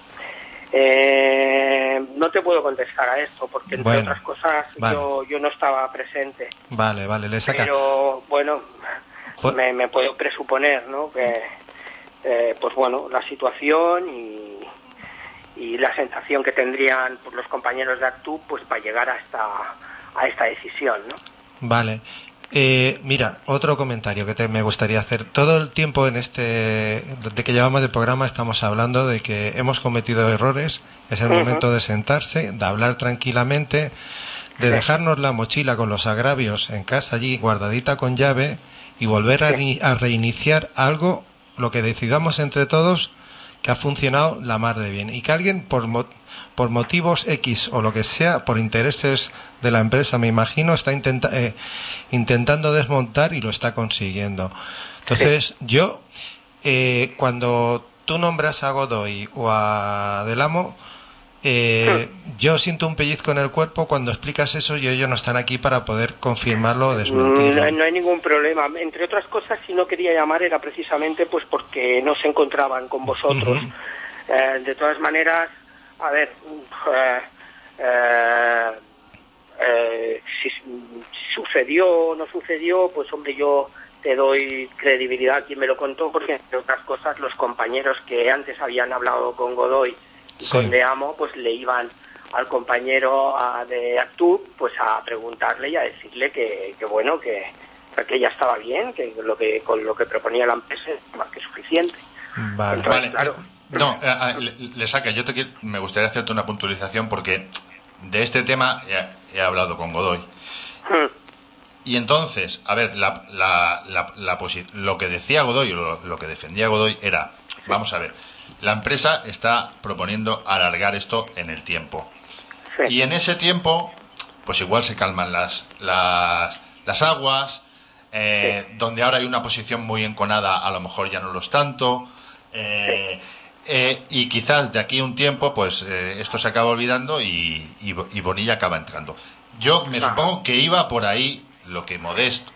No te puedo contestar a esto porque, entre otras cosas, vale. yo no estaba presente. Vale, Lesaca. Pero, bueno, me puedo presuponer, ¿no? Que, pues bueno, la situación y la sensación que tendrían pues, los compañeros de Actup pues para llegar a esta decisión, ¿no? Vale. Mira, otro comentario que me gustaría hacer. Todo el tiempo desde que llevamos de programa estamos hablando de que hemos cometido errores. Es el momento de sentarse, de hablar tranquilamente, de dejarnos la mochila con los agravios en casa allí guardadita con llave y volver a reiniciar algo, lo que decidamos entre todos, que ha funcionado la mar de bien. Y que alguien por motivos X o lo que sea, por intereses de la empresa, me imagino, está intentando desmontar y lo está consiguiendo. Entonces, yo, cuando tú nombras a Godoy o a Del Amo, yo siento un pellizco en el cuerpo cuando explicas eso y ellos no están aquí para poder confirmarlo o desmentirlo. No hay ningún problema. Entre otras cosas, si no quería llamar era precisamente pues porque no se encontraban con vosotros. De todas maneras, a ver, si sucedió o no sucedió, pues hombre, yo te doy credibilidad a quien me lo contó, porque entre otras cosas los compañeros que antes habían hablado con Godoy y con De Amo, pues le iban al compañero de Actub pues a preguntarle y a decirle que bueno, que ya estaba bien, que con lo que proponía la empresa es más que suficiente. Vale. Entonces, Vale. claro. No, le saca. Me gustaría hacerte una puntualización porque de este tema he hablado con Godoy. Y entonces, a ver, lo que decía Godoy, lo que defendía Godoy era, vamos a ver, la empresa está proponiendo alargar esto en el tiempo. Sí. Y en ese tiempo, pues igual se calman las aguas, donde ahora hay una posición muy enconada, a lo mejor ya no lo es tanto. Y quizás de aquí a un tiempo pues esto se acaba olvidando y Bonilla acaba entrando. Yo me supongo que iba por ahí lo que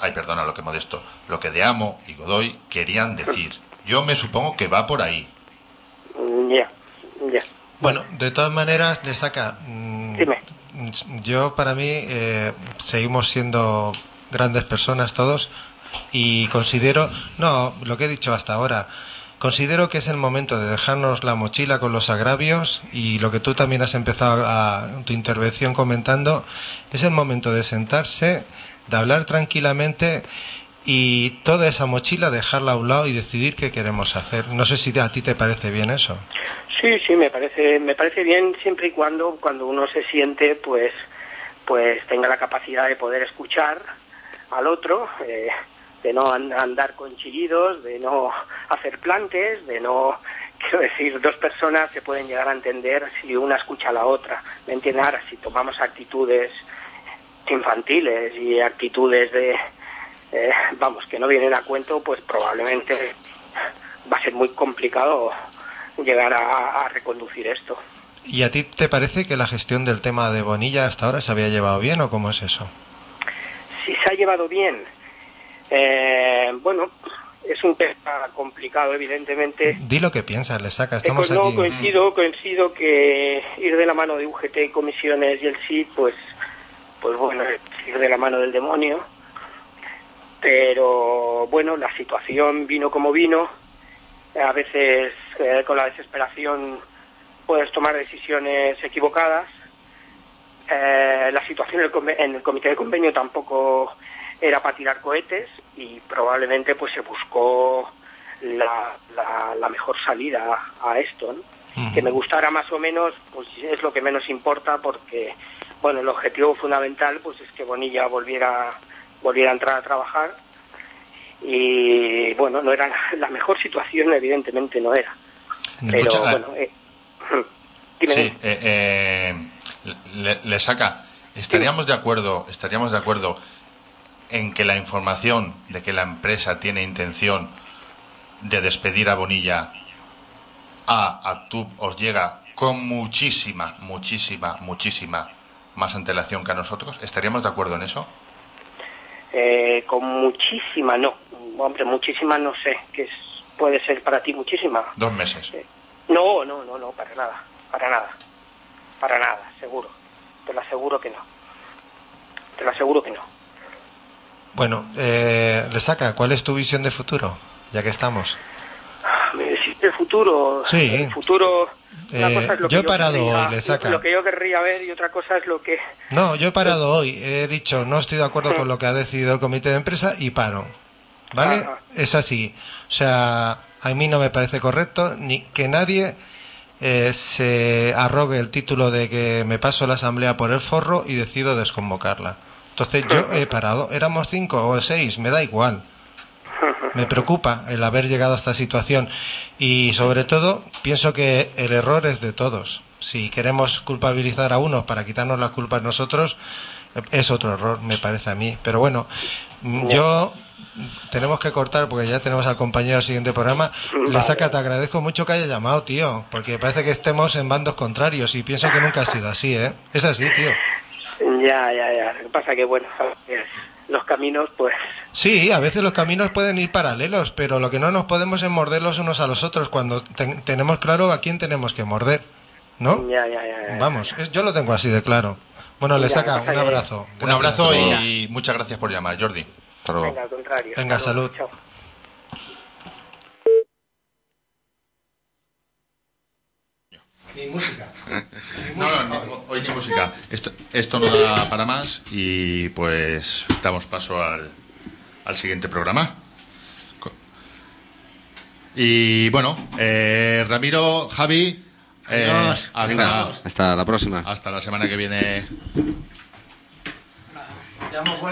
De Amo y Godoy querían decir. Yo me supongo que va por ahí. Ya. Bueno, de todas maneras, le saca. Dime. Yo, para mí, seguimos siendo grandes personas todos y considero, no, lo que he dicho hasta ahora, considero que es el momento de dejarnos la mochila con los agravios y lo que tú también has empezado tu intervención comentando, es el momento de sentarse, de hablar tranquilamente y toda esa mochila dejarla a un lado y decidir qué queremos hacer. No sé si a ti te parece bien eso. Sí, me parece bien siempre y cuando uno se siente pues tenga la capacidad de poder escuchar al otro, de no andar con chillidos, de no hacer plantes, de no, quiero decir, dos personas se pueden llegar a entender si una escucha a la otra, ¿me entiendes? Ahora, si tomamos actitudes infantiles y actitudes que no vienen a cuento, pues probablemente va a ser muy complicado llegar a reconducir esto. ¿Y a ti te parece que la gestión del tema de Bonilla hasta ahora se había llevado bien o cómo es eso? Si se ha llevado bien, bueno, es un tema complicado, evidentemente. Di lo que piensas, le saca, estamos no, aquí. coincido que ir de la mano de UGT y comisiones y el sí, pues bueno, es ir de la mano del demonio. Pero bueno, la situación vino como vino. A veces con la desesperación puedes tomar decisiones equivocadas. La situación en el comité de convenio tampoco era para tirar cohetes y probablemente pues se buscó la mejor salida a esto, ¿no? Que me gustara más o menos pues es lo que menos importa, porque bueno, el objetivo fundamental pues es que Bonilla volviera a entrar a trabajar. Y bueno, no era la mejor situación, evidentemente no era. Pero bueno, dime. Sí, le saca. ¿Estaríamos de acuerdo en que la información de que la empresa tiene intención de despedir a Bonilla a Actub os llega con muchísima más antelación que a nosotros? ¿Estaríamos de acuerdo en eso? Con muchísima no, hombre, muchísima no sé, puede ser para ti muchísima. 2 meses. No, para nada, seguro. Te lo aseguro que no. Bueno, le saca, ¿cuál es tu visión de futuro? Ya que estamos. Mi el futuro. Sí. El futuro. Una cosa es lo que yo he parado hoy, le saca. Lo que yo querría ver, y otra cosa es lo que... No, yo he parado hoy. He dicho, no estoy de acuerdo con lo que ha decidido el comité de empresa y paro. ¿Vale? Ajá. Es así. O sea, a mí no me parece correcto ni que nadie se arrogue el título de que me paso la asamblea por el forro y decido desconvocarla. Entonces yo he parado. Éramos 5 o 6, me da igual. Me preocupa el haber llegado a esta situación y sobre todo pienso que el error es de todos. Si queremos culpabilizar a unos para quitarnos las culpas nosotros, es otro error, me parece a mí. Pero bueno, yo tenemos que cortar porque ya tenemos al compañero del siguiente programa. Vale. Le saca, te agradezco mucho que haya llamado, tío, porque parece que estemos en bandos contrarios y pienso que nunca ha sido así, ¿eh? Es así, tío. Ya. Lo que pasa que, bueno, los caminos, pues... Sí, a veces los caminos pueden ir paralelos, pero lo que no nos podemos es morder los unos a los otros cuando tenemos claro a quién tenemos que morder, ¿no? Ya. Vamos, yo lo tengo así de claro. Bueno, le saca un abrazo. Un abrazo y muchas gracias por llamar, Jordi. Hasta luego. Venga, al contrario. Venga, Hasta luego. salud. Chao. Ni música. No, hoy ni música. Esto no da para más y pues damos paso al siguiente programa. Y bueno, Ramiro, Javi, Adiós. hasta Hasta la próxima. la semana que viene. Ya hemos vuelto.